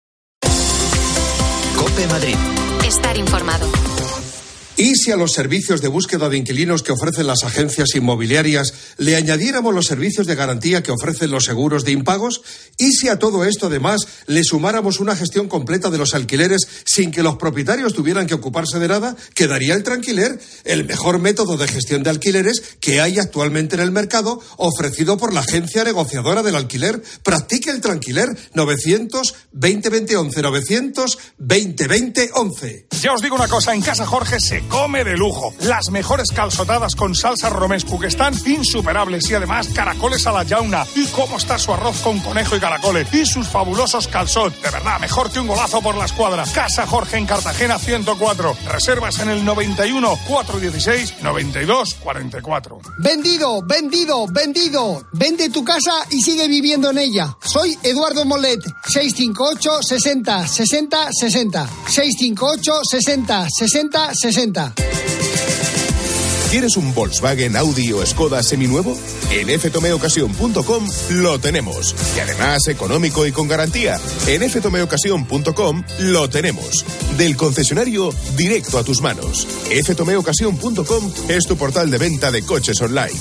COPE Madrid. Estar informado. ¿Y si a los servicios de búsqueda de inquilinos que ofrecen las agencias inmobiliarias le añadiéramos los servicios de garantía que ofrecen los seguros de impagos? ¿Y si a todo esto además le sumáramos una gestión completa de los alquileres sin que los propietarios tuvieran que ocuparse de nada? ¿Quedaría el Tranquiler el mejor método de gestión de alquileres que hay actualmente en el mercado, ofrecido por la agencia negociadora del alquiler? Practique el Tranquiler. Novecientos veinte veinte once, novecientos veinte veinte once. Ya os digo una cosa, en Casa Jorge se se come de lujo. Las mejores calzotadas con salsa romescu que están insuperables y además caracoles a la yauna. ¿Y cómo está su arroz con conejo y caracoles? Y sus fabulosos calzot. De verdad, mejor que un golazo por la escuadra. Casa Jorge en Cartagena ciento cuatro. Reservas en el noventa y uno, cuatrocientos dieciséis, noventa y dos, cuarenta y cuatro. Vendido, vendido, vendido. Vende tu casa y sigue viviendo en ella. Soy Eduardo Molet. seis cinco ocho, sesenta, sesenta, sesenta. seis cinco ocho, sesenta, sesenta, sesenta. ¿Quieres un Volkswagen, Audi o Skoda seminuevo? En f tome ocasión punto com lo tenemos. Y además económico y con garantía. En f tome ocasión punto com lo tenemos. Del concesionario directo a tus manos. f tome ocasión punto com es tu portal de venta de coches online.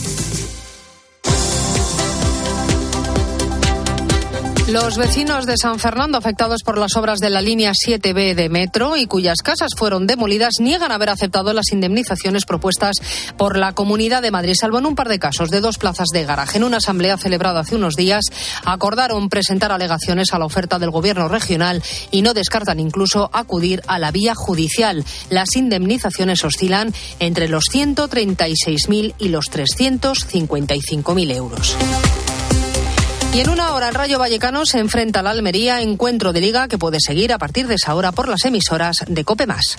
Los vecinos de San Fernando afectados por las obras de la línea siete be de metro y cuyas casas fueron demolidas niegan haber aceptado las indemnizaciones propuestas por la Comunidad de Madrid, salvo en un par de casos de dos plazas de garaje. En una asamblea celebrada hace unos días acordaron presentar alegaciones a la oferta del Gobierno regional y no descartan incluso acudir a la vía judicial. Las indemnizaciones oscilan entre los ciento treinta y seis mil y los trescientos cincuenta y cinco mil euros. Y en una hora el Rayo Vallecano se enfrenta a la Almería, encuentro de Liga que puede seguir a partir de esa hora por las emisoras de COPE más.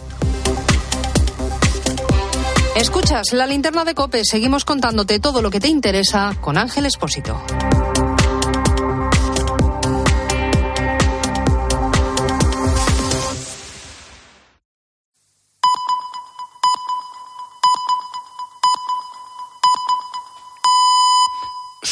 Escuchas la linterna de COPE, seguimos contándote todo lo que te interesa con Ángel Expósito.